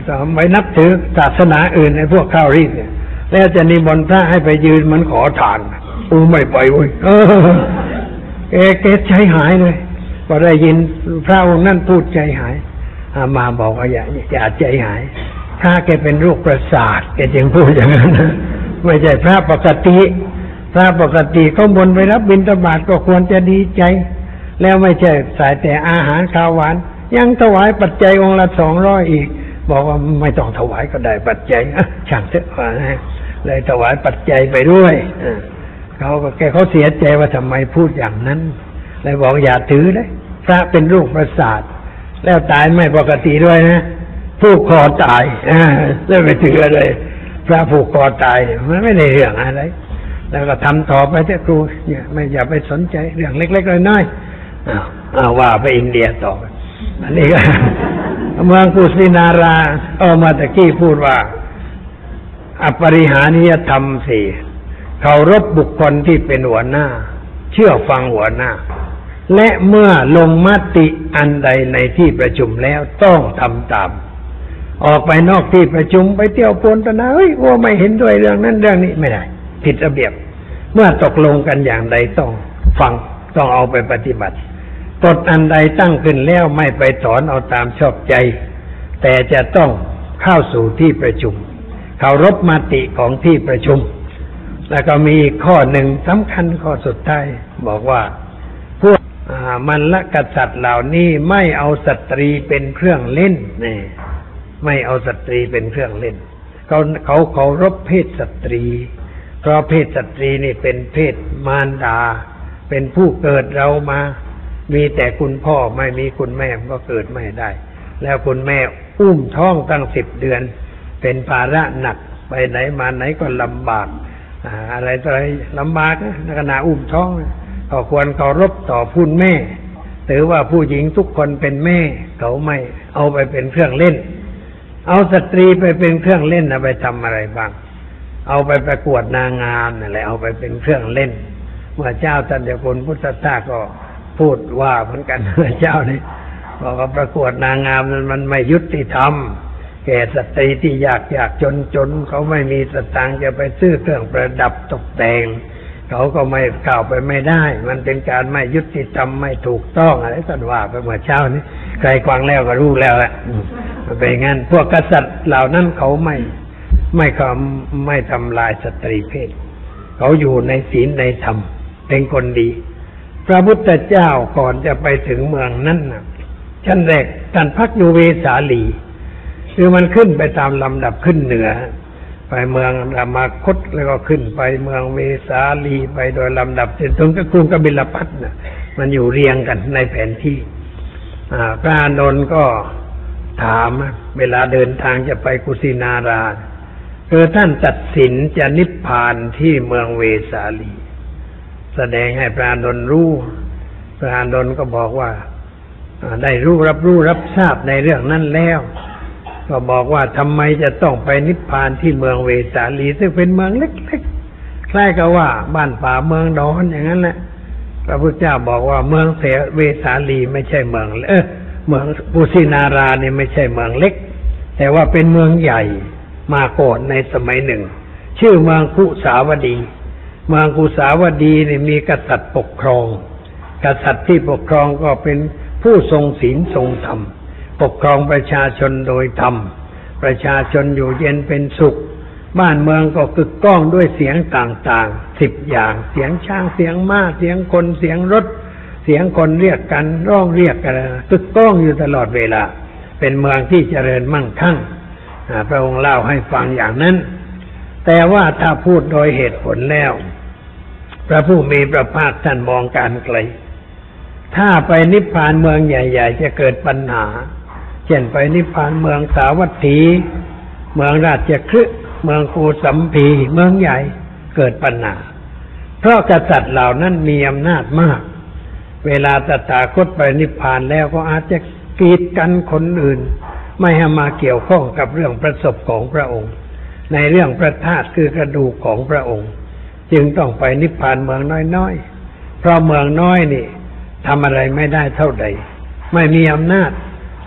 ไปนับถือศาสนาอื่นในพวกข้าวรีดเนี่ยแล้วจะนิมนต์พระให้ไปยืนเหมือนขอทานอูไม่ไปเว้ยเออเอเกใจหายเลยพอได้ยินพระองค์นั่นพูดใจหายอามาบอกว่าอย่าอย่าใจหายถ้าแกเป็นโรคประสาทแกจึงพูดอย่างนั้นไม่ใช่พระปกติพระปกติเขาบนไปรับบิณฑบาตก็ควรจะดีใจแล้วไม่ใช่ใส่แต่อาหารข้าวหวานยังถวายปัจจัยองค์ละสองร้อยอีกบอกว่าไม่ต้องถวายก็ได้ปัจจัยช่างเถอะเลยถวายปัจจัยไปด้วยเขาก็แกเขาเสียใจว่าทำไมพูดอย่างนั้นเลยบอกอย่าถือเลยพระเป็นโรคประสาทแล้วตายไม่ปกติด้วยนะผูกคอตายแล้วไปถืออะไรพระผูกคอตายมันไม่ได้เรื่องอะไรแล้วก็ทำต่อไปเถอะครูเนี่ยไม่อย่าไปสนใจเรื่องเล็กๆน้อยๆอ้าวอ้าวว่าไปอินเดียต่ออันนี้ก็เมืองกุสินาราเอามาตะกี้พูดว่าอปริหานิยธรรมสี่เคารพบุคคลที่เป็นหัวหน้าเชื่อฟังหัวหน้าและเมื่อลงมติอันใดในที่ประชุมแล้วต้องทำตามออกไปนอกที่ประชุมไปเที่ยวปนตนาเฮ้ยว่าไม่เห็นด้วยเรื่องนั้นเรื่องนี้ไม่ได้ผิดระเบียบเมื่อตกลงกันอย่างใดต้องฟังต้องเอาไปปฏิบัติกฎอันใดตั้งขึ้นแล้วไม่ไปถอนเอาตามชอบใจแต่จะต้องเข้าสู่ที่ประชุมเคารพมติของที่ประชุมแล้วก็มีข้อหนึ่งสำคัญข้อสุดท้ายบอกว่าพวกมันละกษัตริย์เหล่านี้ไม่เอาสตรีเป็นเครื่องเล่นนี่ไม่เอาสตรีเป็นเครื่องเล่นเขาเขาเคารพเพศสตรีเพราะเพศสตรีนี่เป็นเพศมารดาเป็นผู้เกิดเรามามีแต่คุณพ่อไม่มีคุณแม่ก็เกิดไม่ได้แล้วคุณแม่อุ้มท้องตั้งสิบเดือนเป็นภาระหนักไปไหนมาไหนก็ลำบากอะไรต่ออะไรลำบากนะขณะอุ้มท้องก็ควรเคารพต่อผู้แม่ถือว่าผู้หญิงทุกคนเป็นแม่เขาไม่เอาไปเป็นเครื่องเล่นเอาสตรีไปเป็นเครื่องเล่นเอาไปทำอะไรบ้างเอาไปประกวดนางงามนั่นแหละเอาไปเป็นเครื่องเล่นเมื่อเจ้าท่านเดียวคนพุทธทาสก็พูดว่าเหมือนกันเมื่อเจ้านี่บอกว่าประกวดนางงามนั้นมันไม่ยุติธรรมแก่สตรีที่ยากยากจนจนเขาไม่มีสตางค์จะไปซื้อเครื่องประดับตกแต่งเขาก็ไม่กล่าวไปไม่ได้มันเป็นการไม่ยุติธรรมไม่ถูกต้องอะไรท่านว่าไปเมื่อเช้านี้ใครฟังแล้วก็รู้แล้วแหละเป็นงั้นพวกกษัตริย์เหล่านั้นเขาไม่ไม่ทำไม่ทำลายสตรีเพศเขาอยู่ในศีลในธรรมเป็นคนดีพระพุทธเจ้าก่อนจะไปถึงเมืองนั้นน่ะชั้นแรกท่านพักอยู่เวสาลีคือมันขึ้นไปตามลำดับขึ้นเหนือไปเมืองรามาคตแล้วก็ขึ้นไปเมืองเวสาลีไปโดยลำดับจนถึงกรุงกบิลพัสดุน่ะมันอยู่เรียงกันในแผนที่พระอานนท์ก็ถามเวลาเดินทางจะไปกุสินาราคือท่านตัดสินจะนิพพานที่เมืองเวสาลีแสดงให้พระอานนท์รู้พระอานนท์ก็บอกว่าได้รู้รับรู้รับทราบในเรื่องนั้นแล้วก็บอกว่าทำไมจะต้องไปนิพพานที่เมืองเวสาลีซึ่งเป็นเมืองเล็กๆคล้ายกับว่าบ้านป่าเมืองดอนอย่างนั้นแหละพระพุทธเจ้าบอกว่าเมืองเวสาลีไม่ใช่เมืองเออเมืองกุสินาราเนี่ยไม่ใช่เมืองเล็กแต่ว่าเป็นเมืองใหญ่มาก่อนในสมัยหนึ่งชื่อเมืองคุสาวดีเมืองกุสาวดีเนี่ยมีกษัตริย์ปกครองกษัตริย์ที่ปกครองก็เป็นผู้ทรงศีลทรงธรรมปกครองประชาชนโดยธรรมประชาชนอยู่เย็นเป็นสุขบ้านเมืองก็กึกก้องด้วยเสียงต่างๆสิบอย่างเสียงช้างเสียงม้าเสียงคนเสียงรถเสียงคนเรียกกันร้องเรียกกันกึกก้องอยู่ตลอดเวลาเป็นเมืองที่เจริญมั่งคั่งพระองค์เล่าให้ฟังอย่างนั้นแต่ว่าถ้าพูดโดยเหตุผลแล้วพระผู้มีพระภาคท่านมองการไกลถ้าไปนิพพานเมืองใหญ่ๆจะเกิดปัญหาเช่นไปนิพพานเมืองสาวัตถีเมืองราชคฤห์เมืองโกสัมพีเมืองใหญ่เกิดปัญหาเพราะกษัตริย์เหล่านั้นมีอำนาจมากเวลาตถาคตไปนิพพานแล้วก็อาจจะกีดกันคนอื่นไม่ให้มาเกี่ยวข้องกับเรื่องประสบของพระองค์ในเรื่องพระธาตุคือกระดูกของพระองค์จึงต้องไปนิพพานเมืองน้อยๆเพราะเมืองน้อยนี่ทำอะไรไม่ได้เท่าใดไม่มีอำนาจ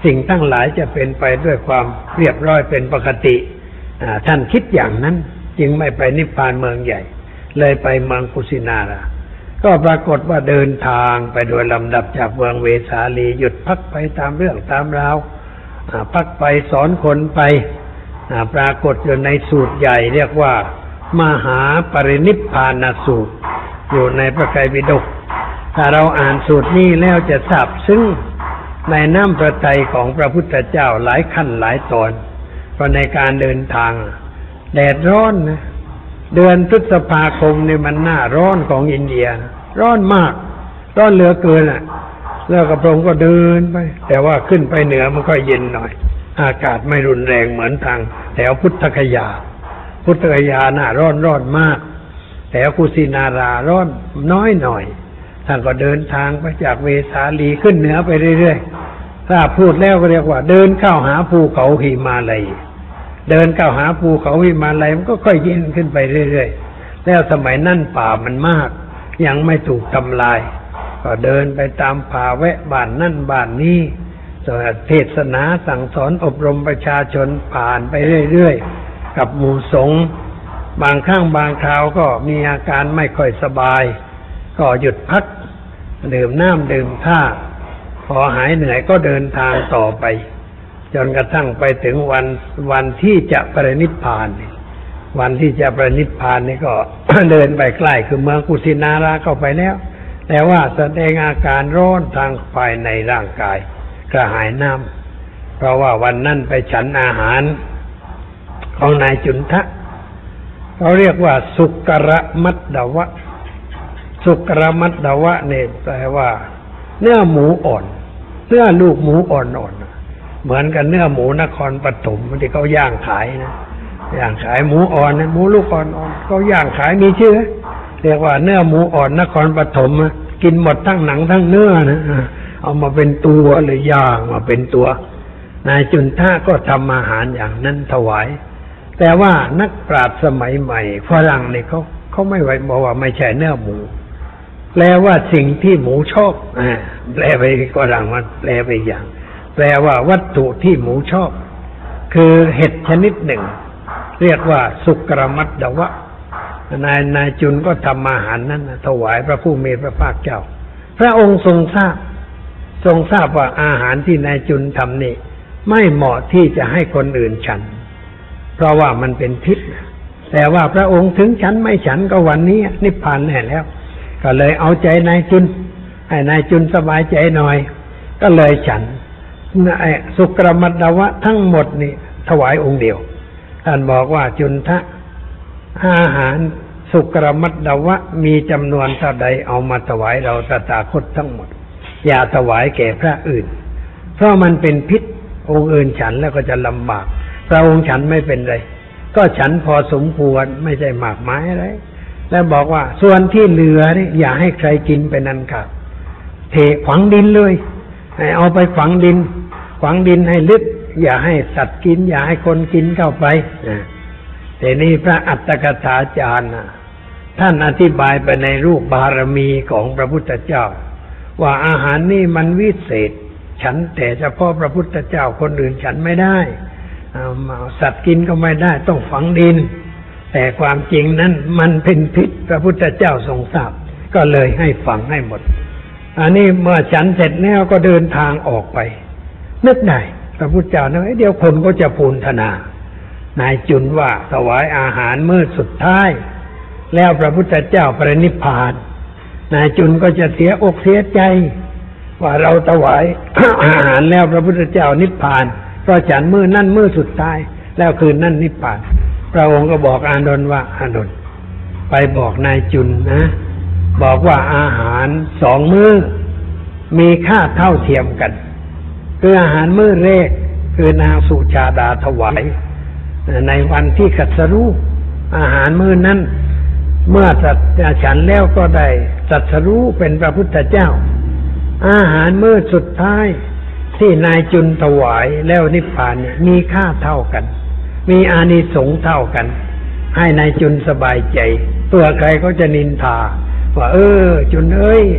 สิ่งทั้งหลายจะเป็นไปด้วยความเรียบร้อยเป็นปกติท่านคิดอย่างนั้นจึงไม่ไปนิพพานเมืองใหญ่เลยไปเมืองกุสินาราก็ปรากฏว่าเดินทางไปโดยลำดับจากเมืองเวสาลีหยุดพักไปตามเรื่องตามราวพักไปสอนคนไปปรากฏอยู่ในสูตรใหญ่เรียกว่ามหาปรินิพพานสูตรอยู่ในพระไตรปิฎกถ้าเราอ่านสูตรนี้แล้วจะทราบซึ้งในน้ำพระทัยของพระพุทธเจ้าหลายขั้นหลายตอนเพราะในการเดินทางแดดร้อนนะเดือนพฤษภาคมนี่มันหน้าร้อนของอินเดียร้อนมากร้อนเหลือเกินอ่ะแล้วกระพงก็เดินไปแต่ว่าขึ้นไปเหนือมันก็เย็นหน่อยอากาศไม่รุนแรงเหมือนทางแถวพุทธคยาพุทธคยาหน้าร้อนร้อนมากแถวกุสินาราร้อนน้อยหน่อยท่านก็เดินทางไปจากเวสาลีขึ้นเหนือไปเรื่อยๆถ้าพูดแล้วก็เรียกว่าเดินเข้าหาภูเขาหิมาลัยเดินเข้าหาภูเขาหิมาลัยมันก็ค่อยเย็นขึ้นไปเรื่อยๆแล้วสมัยนั้นป่ามันมากยังไม่ถูกทำลายก็เดินไปตามป่าแวะบ้านนั่นบ้านนี้เทศนาสั่งสอนอบรมประชาชนผ่านไปเรื่อยๆกับหมู่สงฆ์บางครั้งบางคราวก็มีอาการไม่ค่อยสบายก็หยุดพักดื่มน้ำดื่มท่าพอหายเหนื่อยก็เดินทางต่อไปจนกระทั่งไปถึงวันวันที่จะปรินิพพานวันที่จะปรินิพพานนี่ก็ เดินไปใกล้คือเมืองกุสินาราเข้าไปแล้วแต่ว่าแสดงอาการร้อนทางภายในร่างกายกระหายน้ำเพราะว่าวันนั้นไปฉันอาหารของนายจุนทะเขาเรียกว่าสุกระมัดดวะสุกระมัดดวะเนี่ยแปลว่าเนื้อหมูอ่อนเนื้อลูกหมูอ่อนๆเหมือนกับเนื้อหมูนครปฐมที่เขาย่างขายนะย่างขายหมูอ่อนนะหมูลูกอ่อนๆเขาย่างขายมีชื่อเรียกว่าเนื้อหมูอ่อนนครปฐมกินหมดทั้งหนังทั้งเนื้อนะเอามาเป็นตัวเลยย่างมาเป็นตัวนายจุนทะก็ทำอาหารอย่างนั้นถวายแต่ว่านักปราชญ์สมัยใหม่ฝรั่งเนี่ยเขาเขาไม่ไว้บอกว่าไม่ใช่เนื้อหมูแปลว่าสิ่งที่หมูชอบอ่าแปลไปฝรั่งมันแปลไปอย่างแปลว่าวัตถุที่หมูชอบคือเห็ดชนิดหนึ่งเรียกว่าสุกรมัดดวะนายนายจุนก็ทำอาหารนั้นถวายพระผู้มีพระภาคเจ้าพระองค์ทรงทราบทรงทราบว่าอาหารที่นายจุนทำนี่ไม่เหมาะที่จะให้คนอื่นฉันเพราะว่ามันเป็นพิษแต่ว่าพระองค์ถึงฉันไม่ฉันก็วันนี้นิพพานแน่แล้วก็เลยเอาใจนายจุนให้นายจุนสบายใจหน่อยก็เลยฉันสุกรมัดดวะทั้งหมดนี่ถวายองค์เดียวท่านบอกว่าจุนทะอาหารสุกรมัดดวะมีจำนวนเท่าใดเอามาถวายเราตถาคตทั้งหมดอย่าถวายแก่พระอื่นเพราะมันเป็นพิษองค์อื่นฉันแล้วก็จะลำบากพระองค์ฉันไม่เป็นไรก็ฉันพอสมควรไม่ใช่มากมายอะไรแล้วบอกว่าส่วนที่เหลือนี่อย่าให้ใครกินเป็นอันขาดเทฝังดินเลยให้เอาไปฝังดินฝังดินให้ลึกอย่าให้สัตว์กินอย่าให้คนกินเข้าไปแต่นี่พระอัตถกถาจารย์ท่านอธิบายไปในรูปบารมีของพระพุทธเจ้าว่าอาหารนี่มันวิเศษฉันแต่เฉพาะพระพุทธเจ้าคนอื่นฉันไม่ได้สัตว์กินก็ไม่ได้ต้องฝังดินแต่ความจริงนั้นมันเป็นพิษพระพุทธเจ้าทรงทราบก็เลยให้ฝังให้หมดอันนี้เมื่อฉันเสร็จแล้วก็เดินทางออกไปนึกได้พระพุทธเจ้านะเดี๋ยวคนก็จะพูนธนานายจุนว่าถวายอาหารมื้อสุดท้ายแล้วพระพุทธเจ้าปรินิพพานนายจุนก็จะเสียอกเสียใจว่าเราถวาย อาหารแล้วพระพุทธเจ้านิพพานเพราะฉันมื้อนั่นมื้อสุดท้ายแล้วคืนนั่นนิพพานพระองค์ก็บอกอานนท์ว่าอานนท์ไปบอกนายจุนนะบอกว่าอาหารสองมื้อมีค่าเท่าเทียมกันคืออาหารมื้อแรกคือนางสุชาดาถวายในวันที่ขัสรู้อาหารมื้อนั้นเมื่อสัตฉันแล้วก็ได้ตรัสรู้เป็นพระพุทธเจ้าอาหารมื้อสุดท้ายที่นายจุนถวายแล้วนิพพานเนี่ยมีค่าเท่ากันมีอานิสงส์เท่ากันให้นายจุนสบายใจตัวใครก็จะนินทาว่าเออจุนเอ้ย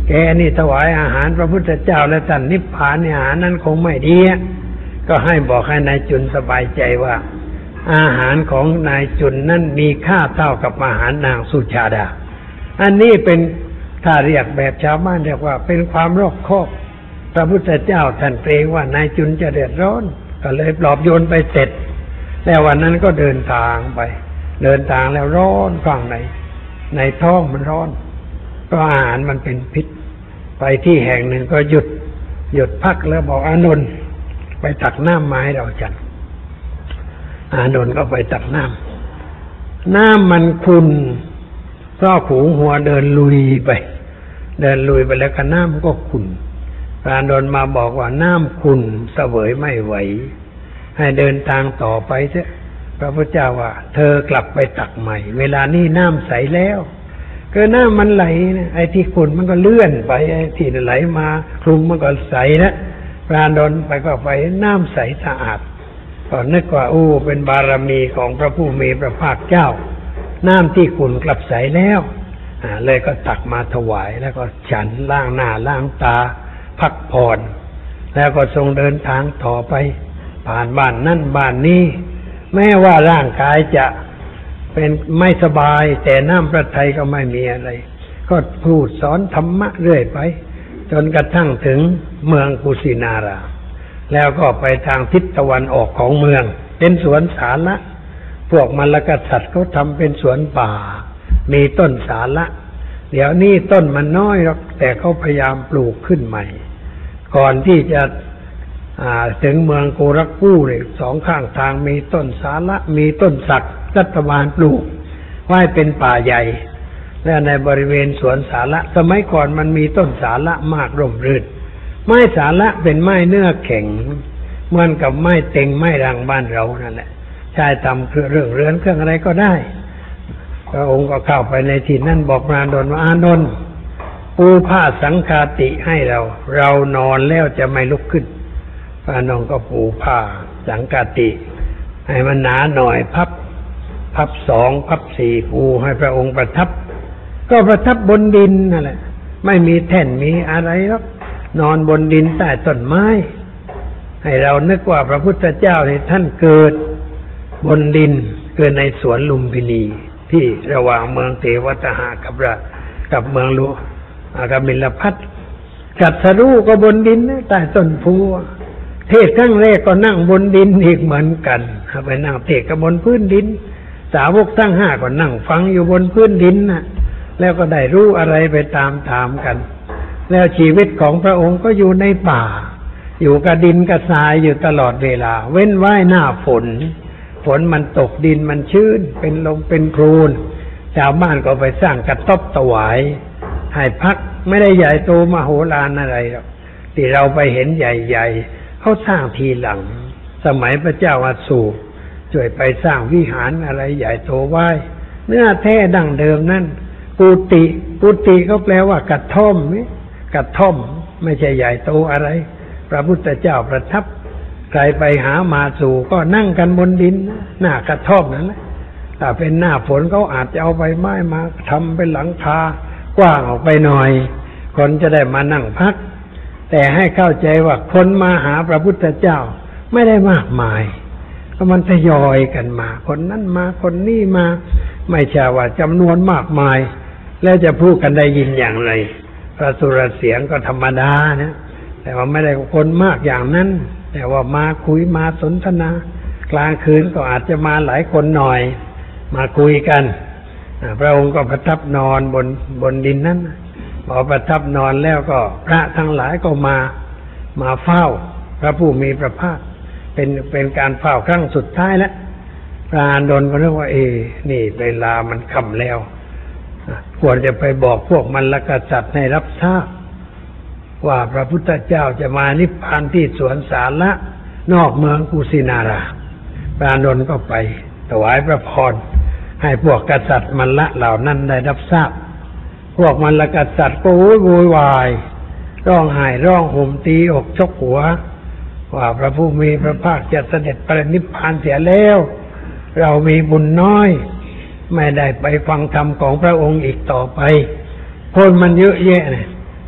แกนี่ถวายอาหารพระพุทธเจ้าและท่านนิพพานเนี่ยอาหารนั้นคงไม่ดีก็ให้บอกให้นายจุนสบายใจว่าอาหารของนายจุนนั้นมีค่าเท่ากับอาหารนางสุชาดาอันนี้เป็นถ้าเรียกแบบชาวบ้านเรียกว่าเป็นความรอบคอบพระพุทธเจ้าท่านเกรงว่านายจุนจะเดือดร้อนก็เลยปลอบโยนไปเสร็จแล้ววันนั้นก็เดินทางไปเดินทางแล้วร้อนข้างในในท้องมันร้อนเพราะอาหารมันเป็นพิษไปที่แห่งหนึ่งก็หยุดหยุดพักแล้วบอกอานนท์ไปตักน้ำมาให้เราฉันอานนท์ก็ไปตักน้ำน้ำมันขุ่นเพราะขูงหัวเดินลุยไปเดินลุยไปแล้วก็น้ำก็ขุ่นอานนท์มาบอกว่าน้ำขุ่นเสวยไม่ไหวให้เดินทางต่อไปเถอะพระพุทธเจ้าว่าเธอกลับไปตักใหม่เวลานี้น้ำใสแล้วก็น้ำมันไหลนะไอ้ที่ขุ่นมันก็เลื่อนไปไอ้ที่ไหลมาคลุมมันก็ใสนะพระอานนท์ไปก็ไปน้ำใสสะอาดก็นึกว่าโอ้เป็นบารมีของพระผู้มีพระภาคเจ้าน้ำที่ขุ่นกลับใสแล้วอ่าเลยก็ตักมาถวายแล้วก็ฉันล้างหน้าล้างตาพักผ่อนแล้วก็ทรงเดินทางต่อไปผ่านบ้านนั่นบ้านนี้แม้ว่าร่างกายจะเป็นไม่สบายแต่น้ำพระทัยก็ไม่มีอะไรก็พูดสอนธรรมะเรื่อยไปจนกระทั่งถึงเมืองกุสินาราแล้วก็ไปทางทิศตะวันออกของเมืองเป็นสวนสาระพวกมลกษัตริย์เขาทำเป็นสวนป่ามีต้นสาระเดี๋ยวนี้ต้นมันน้อยหรอกแต่เขาพยายามปลูกขึ้นใหม่ก่อนที่จะถึงเมืองโกรักปูเนี่ยสองข้างทางมีต้นสาระมีต้นสักรัฐบาลปลูกไว้เป็นป่าใหญ่และในบริเวณสวนสาระสมัยก่อนมันมีต้นสาระมากร่มรื่นไม้สาระเป็นไม้เนื้อแข็งเหมือนกับไม้เต็งไม้รังบ้านเรานั่นแหละใช้ทำเครื่องเรื่องเรือนเครื่องอะไรก็ได้พระองค์ก็เข้าไปในที่นั่นบอกพระอานนท์ว่าอานนท์ปูผ้าสังฆาติให้เราเรานอนแล้วจะไม่ลุกขึ้นพระอานนท์ก็ปูผ้าสังฆาติให้มันหนาหน่อยพับพับสองพับสี่ปูให้พระองค์ประทับก็ประทับบนดินนั่นแหละไม่มีแท่นมีอะไรหรอกนอนบนดินใต้ต้นไม้ให้เรานึกว่าพระพุทธเจ้าเนี่ยท่านเกิดบนดินเกิดในสวนลุมพินีที่ระหว่างเมืองเทวตหะกับระกับเมืองลุกับมิลพัทกัตสรู้ก็บนดินใต้ต้นพูเทศครั้งแรกก็นั่งบนดินอีกเหมือนกันไปนั่งเทศกับบนพื้นดินสาวกทั้งห้าก็นั่งฟังอยู่บนพื้นดินนะแล้วก็ได้รู้อะไรไปตามๆกันแล้วชีวิตของพระองค์ก็อยู่ในป่าอยู่กับดินกับทรายอยู่ตลอดเวลาเว้นไว้หน้าฝนฝนมันตกดินมันชื้นเป็นลมเป็นโคลนชาวบ้านก็ไปสร้างกระต๊อบถวายให้พักไม่ได้ใหญ่โตมโหฬารอะไรหรอกที่เราไปเห็นใหญ่ๆเขาสร้างทีหลังสมัยพระเจ้าอโศกช่วยไปสร้างวิหารอะไรใหญ่โตไว้เนื้อแท้ดั้งเดิมนั่นกุฏิกุฏิก็แปลว่ากระท่อมนี่กระท่อมไม่ใช่ใหญ่โตอะไรพระพุทธเจ้าประทับใครไปหามาสู่ก็นั่งกันบนดินหน้ากระท่อมนั่นแหละถ้าเป็นหน้าฝนเขาอาจจะเอาใบไม้มาทำเป็นหลังคากว้างออกไปหน่อยคนจะได้มานั่งพักแต่ให้เข้าใจว่าคนมาหาพระพุทธเจ้าไม่ได้มากมายก็มันทยอยกันมาคนนั้นมาคนนี้มาไม่ใช่ว่าจำนวนมากมายแล้วจะพูดกันได้ยินอย่างไรพระสุรเสียงก็ธรรมดานะแต่ว่าไม่ได้คนมากอย่างนั้นแต่ว่ามาคุยมาสนทนากลางคืนก็อาจจะมาหลายคนหน่อยมาคุยกันพระองค์ก็ประทับนอนบนบนดินนั้นพอประทับนอนแล้วก็พระทั้งหลายก็มามาเฝ้าพระผู้มีพระภาคเป็นเป็นการเฝ้าครั้งสุดท้ายแล้วพระอานนท์ก็เรียกว่าเอนี่เวลามันค่ำแล้วควรจะไปบอกพวกมลกษัตริย์ให้รับทราบว่าพระพุทธเจ้าจะมานิพพานที่สวนสาระนอกเมืองกุสินาราพระอานนท์ก็ไปถวายพระพรให้พวกกษัตริย์มลละเหล่านั้นได้รับทราบพวกมลกษัตริย์ก็โวยวายร้องไห้ร้องห่มตีอกชกหัวว่าพระผู้มีพระภาคจะเสด็จไปนิพพานเสียแล้วเรามีบุญน้อยไม่ได้ไปฟังธรรมของพระองค์อีกต่อไปคนมันเยอะแยะเนี่ย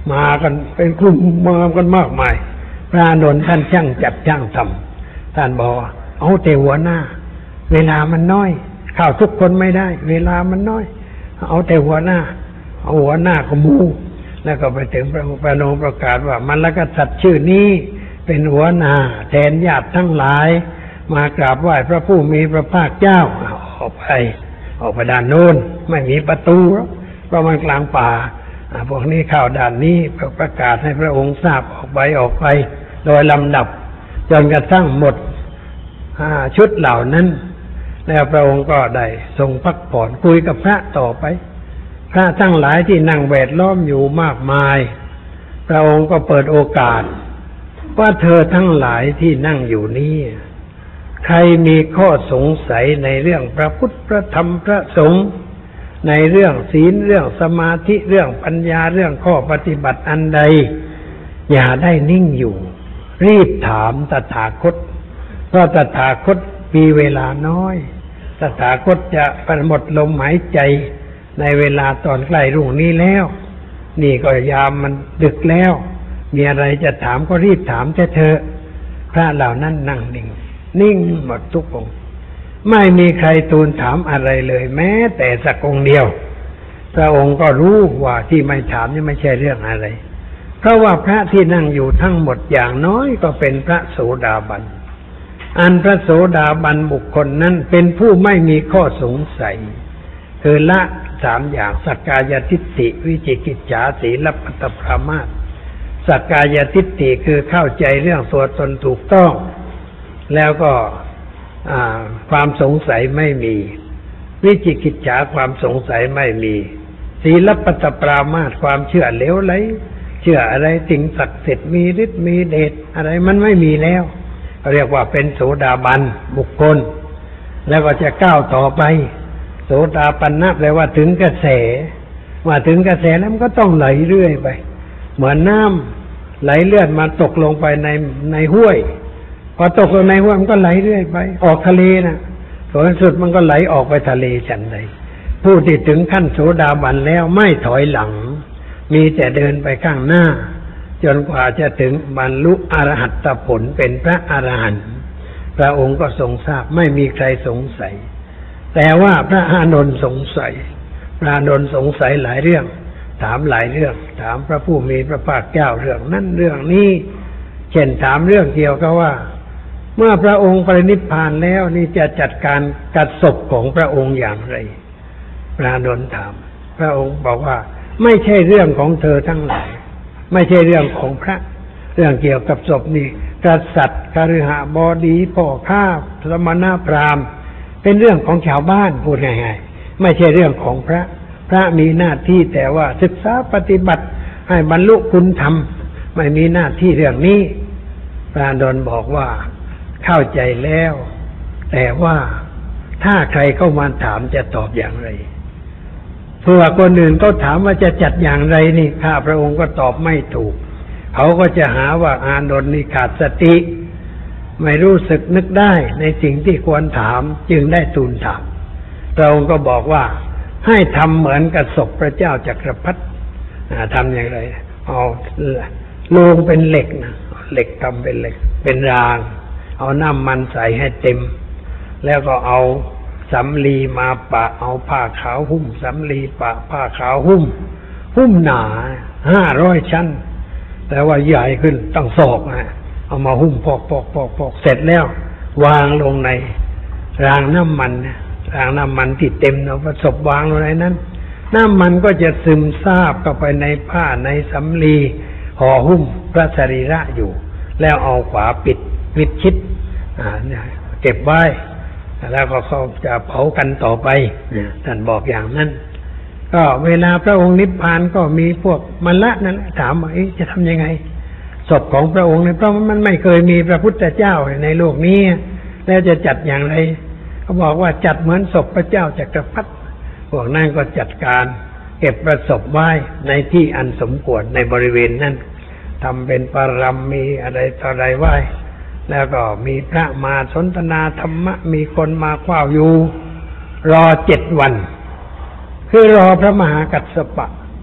มากันเป็นกลุ่มมากันมากมายพระอานนท์ท่านช่างจัดช่างทำท่านบอกเอาแต่หัวหน้าเวลามันน้อยเข้าทุกคนไม่ได้เวลามันน้อยเอาแต่หัวหน้าเอาหัวหน้าก็มูแล้วก็ไปถึงพระพระนงประกาศว่ามันแล้วก็สัตว์ชื่อนี้เป็นหัวหน้าแทนญาติทั้งหลายมากราบไหว้พระผู้มีพระภาคเจ้าออกไปออกไปด้านโน้นไม่มีประตูเพราะมันกลางป่าพวกนี้เข้าด้านนี้ประกาศให้พระองค์ทราบออกไปออกไปโดยลำดับจนกระทั่งหมดชุดเหล่านั้นแล้วพระองค์ก็ได้ทรงพักผ่อนคุยกับพระต่อไปพระทั้งหลายที่นั่งแวดล้อมอยู่มากมายพระองค์ก็เปิดโอกาสว่าเธอทั้งหลายที่นั่งอยู่นี้ใครมีข้อสงสัยในเรื่องพระพุทธพระธรรมพระสงฆ์ในเรื่องศีลเรื่องสมาธิเรื่องปัญญาเรื่องข้อปฏิบัติอันใดอย่าได้นิ่งอยู่รีบถามตถาคตเพราะตถาคตมีเวลาน้อยตถาคตจะหมดลมหายใจในเวลาตอนใกล้รุ่งนี้แล้วนี่ก็ยามมันดึกแล้วมีอะไรจะถามก็รีบถามเถอะพระเหล่านั้นนั่งนิ่งนิ่งหมดทุกองค์ไม่มีใครทูลถามอะไรเลยแม้แต่สักองค์เดียวพระองค์ก็รู้ว่าที่ไม่ถามนี่ไม่ใช่เรื่องอะไรเพราะว่าพระที่นั่งอยู่ทั้งหมดอย่างน้อยก็เป็นพระโสดาบันอันพระโสดาบันบุคคลนั้นเป็นผู้ไม่มีข้อสงสัยคือละสามอย่างสักกายทิฏฐิวิจิกิจฉาสีลพัตตปรามาสสักกายทิฏฐิคือเข้าใจเรื่องตัวตนถูกต้องแล้วก็ความสงสัยไม่มีวิจิกิจฉาความสงสัยไม่มีศีลปัตตปรามาสความเชื่อเหลวไหลเชื่ออะไรสิ่งศักดิ์สิทธิ์มีฤทธิ์มีเดชอะไรมันไม่มีแล้วเรียกว่าเป็นโสดาบันบุคคลแล้วก็จะก้าวต่อไปโสดาปันนะแปลว่าถึงกระแสว่าถึงกระแสแล้วมันก็ต้องไหลเรื่อยไปเหมือนน้ำไหลเลื่อนมาตกลงไปในในห้วยพอตกลงในห้วยมันก็ไหลเรื่อยไปออกทะเลนะผลสุดมันก็ไหลออกไปทะเลฉันใดผู้ที่ถึงขั้นโสดาบันแล้วไม่ถอยหลังมีแต่เดินไปข้างหน้าจนกว่าจะถึงบรรลุอรหัตผลเป็นพระอรหันต์พระองค์ก็ทรงทราบไม่มีใครสงสัยแต่ว่าพระอานนท์สงสัยพระอานนท์สงสัยหลายเรื่องถามหลายเรื่องถามพระผู้มีพระภาคเจ้าเรื่องนั้นเรื่องนี้เช่นถามเรื่องเกี่ยวกับว่าเมื่อพระองค์ปรินิพพานแล้วนี่จะจัดการกับศพของพระองค์อย่างไรพระอานนท์ถามพระองค์บอกว่าไม่ใช่เรื่องของเธอทั้งหลายไม่ใช่เรื่องของพระเรื่องเกี่ยวกับศพนี่กษัตริย์คฤหบดีพ่อข้าสมณพราหมณ์เป็นเรื่องของชาวบ้านพูดง่ายๆไม่ใช่เรื่องของพระพระมีหน้าที่แต่ว่าศึกษาปฏิบัติให้บรรลุคุณธรรมไม่มีหน้าที่เรื่องนี้พระอานนท์บอกว่าเข้าใจแล้วแต่ว่าถ้าใครเข้ามาถามจะตอบอย่างไรเพื่อคนอื่นก็ถามว่าจะจัดอย่างไรนี่ข้าพระองค์ก็ตอบไม่ถูกเขาก็จะหาว่าอานนท์นี่ขาดสติไม่รู้สึกนึกได้ในสิ่งที่ควรถามจึงได้ทูลถามพระองค์ก็บอกว่าให้ทำเหมือนกับศพพระเจ้าจักรพรรดิทำอย่างไรเอาโลงเป็นเหล็กนะเหล็กทำเป็นเหล็กเป็นรางเอาน้ำมันใส่ให้เต็มแล้วก็เอาสำลีมาปะเอาผ้าขาวหุ้มสำลีปะผ้าขาวหุ้มหุ้มหนาห้าร้อยชั้นแต่ว่าใหญ่ขึ้นตั้งศอกนะเอามาหุ้มปอกปอกปอกปอกเสร็จแล้ววางลงในรางน้ำมันรางน้ำมันที่เต็มเอาผสมวางลงในนั้นน้ำมันก็จะซึมซาบเข้าไปในผ้าในสำลีห่อหุ้มพระสรีระอยู่แล้วเอาฝาปิดมิดชิดเก็บไว้แล้วก็เขาจะเผากันต่อไปท่านบอกอย่างนั้นก็เวลาพระองค์นิพพานก็มีพวกมลละนั่นถามว่าจะทำยังไงศพของพระองค์เนี่ยเพราะมันไม่เคยมีพระพุทธเจ้าในโลกนี้แล้วจะจัดอย่างไรเขาบอกว่าจัดเหมือนศพพระเจ้าจักรพรรดิพวกนั้นก็จัดการเก็บประสบไว้ในที่อันสมควรในบริเวณนั้นทำเป็นปารามมีอะไรต่ออะไรไว้แล้วก็มีพระมาสนทนาธรรมะมีคนมาเฝ้าอยู่รอเจ็ดวันคือรอพระมหากัสสปะ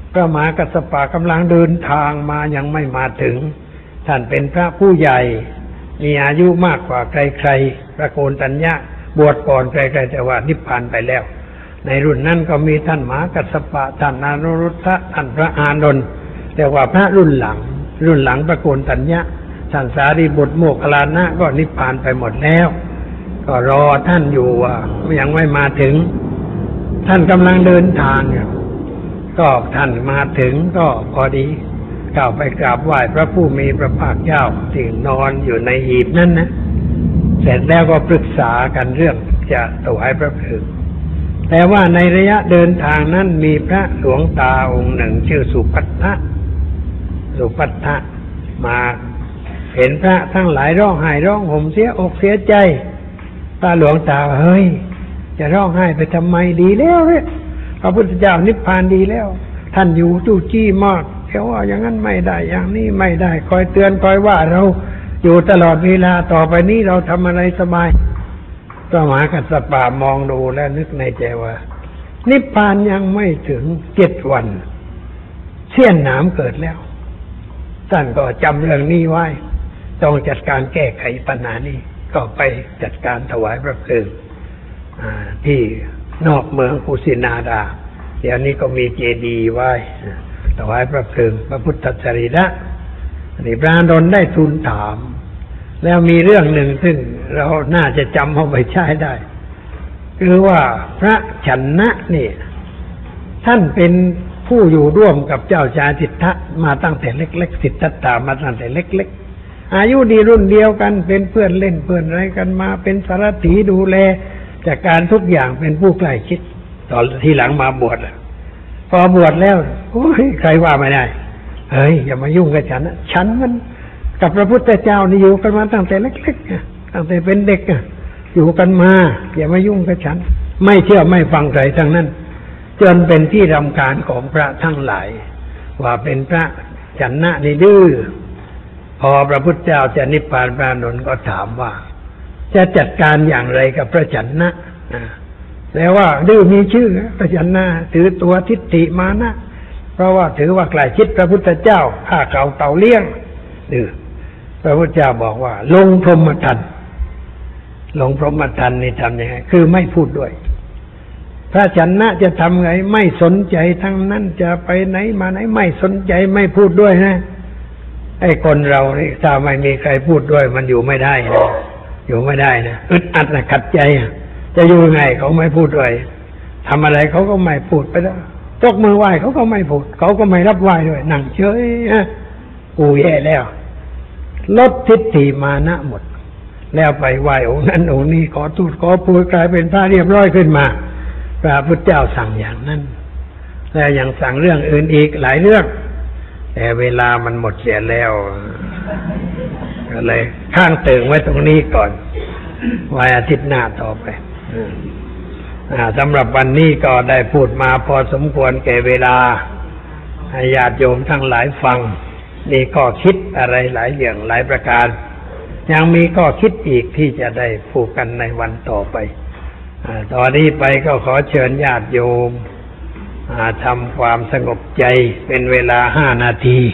พระมหากัสสปะกำลังเดินทางมายังไม่มาถึงท่านเป็นพระผู้ใหญ่มีอายุมากกว่าใครๆพระโกณฑัญญะบวชก่อนใครๆแต่ว่านิพพานไปแล้วในรุ่นนั้นก็มีท่านมหากัสสปะท่านอนุรุทธะท่านพระอานนท์แต่ว่าพระรุ่นหลังรุ่นหลังพระโกณฑัญญะท่านสารีบุตรโมคคัลลานะก็นิพพานไปหมดแล้วก็รอท่านอยู่ว่ายังไม่มาถึงท่านกำลังเดินทางอยู่ก็ท่านมาถึงก็พอดีเข้าไปกราบไหว้พระผู้มีพระภาคเจ้าที่นอนอยู่ในหีบนั้นนะเสร็จแล้วก็ปรึกษากันเรื่องจะถวายพระเพลิงแต่ว่าในระยะเดินทางนั้นมีพระหลวงตาองค์หนึ่งชื่อสุภัททะสุภัททะมาเห็นพระทั้งหลายร้องไห้ร้องห่มเสียอกเสียใจตาหลวงตาเฮ้ยจะร้องไห้ไปทำไมดีแล้วเนี่ยพระพุทธเจ้านิพพานดีแล้วท่านอยู่จู้จี้มากเดี๋ยวว่าอย่างนั้นไม่ได้อย่างนี้ไม่ได้คอยเตือนคอยว่าเราอยู่ตลอดเวลาต่อไปนี้เราทำอะไรสบายพระมหากัสสปะมองดูแล้วนึกในใจว่านิพพานยังไม่ถึงเจ็ดวันเสี้ยนหนามเกิดแล้วท่านก็จำเรื่องนี้ไว้ต้องจัดการแก้ไขปัญหานี้ก็ไปจัดการถวายพระเพลิงที่นอกเมืองกุสินาราเดี๋ยวนี้ก็มีเจดีย์ไว้ถวายพระเพลิงพระพุทธสรีระนี่พระอานนท์ได้ทูลถามแล้วมีเรื่องหนึ่งซึ่งเราน่าจะจำเอาไปใช้ได้คือว่าพระชนะนี่ท่านเป็นผู้อยู่ร่วมกับเจ้าชายสิทธัตถะมาตั้งแต่เล็กๆสิทธัตถะมาตั้งแต่เล็กๆอายุดีรุ่นเดียวกันเป็นเพื่อนเล่นเพื่อนอะไรกันมาเป็นสารถีดูแลจากการทุกอย่างเป็นผู้ใกล้ชิดตอนที่หลังมาบวชพอบวชแล้วโอ้ยใครว่าไม่ได้เฮ้ยอย่ามายุ่งกับฉันนะฉันมันกับพระพุทธเจ้านี่อยู่กันมาตั้งแต่เล็กๆตั้งแต่เป็นเด็กอยู่กันมาอย่ามายุ่งกับฉันไม่เชื่อไม่ฟังใครทั้งนั้นจนเป็นที่รำคาญของพระทั้งหลายว่าเป็นพระชนะนี่ดื้อพอพระพุทธเจ้าจะนิพพานพระอานนท์ก็ถามว่าจะจัดการอย่างไรกับพระชนะแต่ว่าดื้อมีชื่อพระชนะถือตัวทิฏฐิมานะเพราะว่าถือว่าใกล้ชิดพระพุทธเจ้าฆ่าเขาเต่าเลี้ยงดื้อพระพุทธเจ้าบอกว่าลงพรหมทัณฑ์ลงพรหมทัณฑ์นี่ทำยังไงคือไม่พูดด้วยพระชนะจะทำไงไม่สนใจทั้งนั้นจะไปไหนมาไหนไม่สนใจไม่พูดด้วยนะไอ้คนเรานี่ถ้าไม่มีใครพูดด้วยมันอยู่ไม่ได้นะอยู่ไม่ได้นะอึดอัดนะขัดใจจะอยู่ไงเขาไม่พูดด้วยทำอะไรเขาก็ไม่พูดไปแล้วยกมือไหว้เขาก็ไม่พูดเขาก็ไม่รับไหว้ด้วยนั่งเฉยฮะกูแย่แล้วลดทิฏฐิมานะหมดแล้วไปไหว้องค์นั้นองค์นี้ขอทูตขอพูดกลายเป็นพระเรียบร้อยขึ้นมาพระพุทธเจ้าสั่งอย่างนั้นแล้วยังสั่งเรื่องอื่นอีกหลายเรื่องแต่เวลามันหมดเสียแล้วก็เลยข้างตึงไว้ตรงนี้ก่อนไว้อาทิตย์หน้าต่อไปสำหรับวันนี้ก็ได้พูดมาพอสมควรแก่เวลาให้ญาติโยมทั้งหลายฟังนี่ก็คิดอะไรหลายอย่างหลายประการยังมีก็คิดอีกที่จะได้พูดกันในวันต่อไปตอนนี้ไปก็ขอเชิญญาติโยมทำความสงบใจเป็นเวลาห้านาที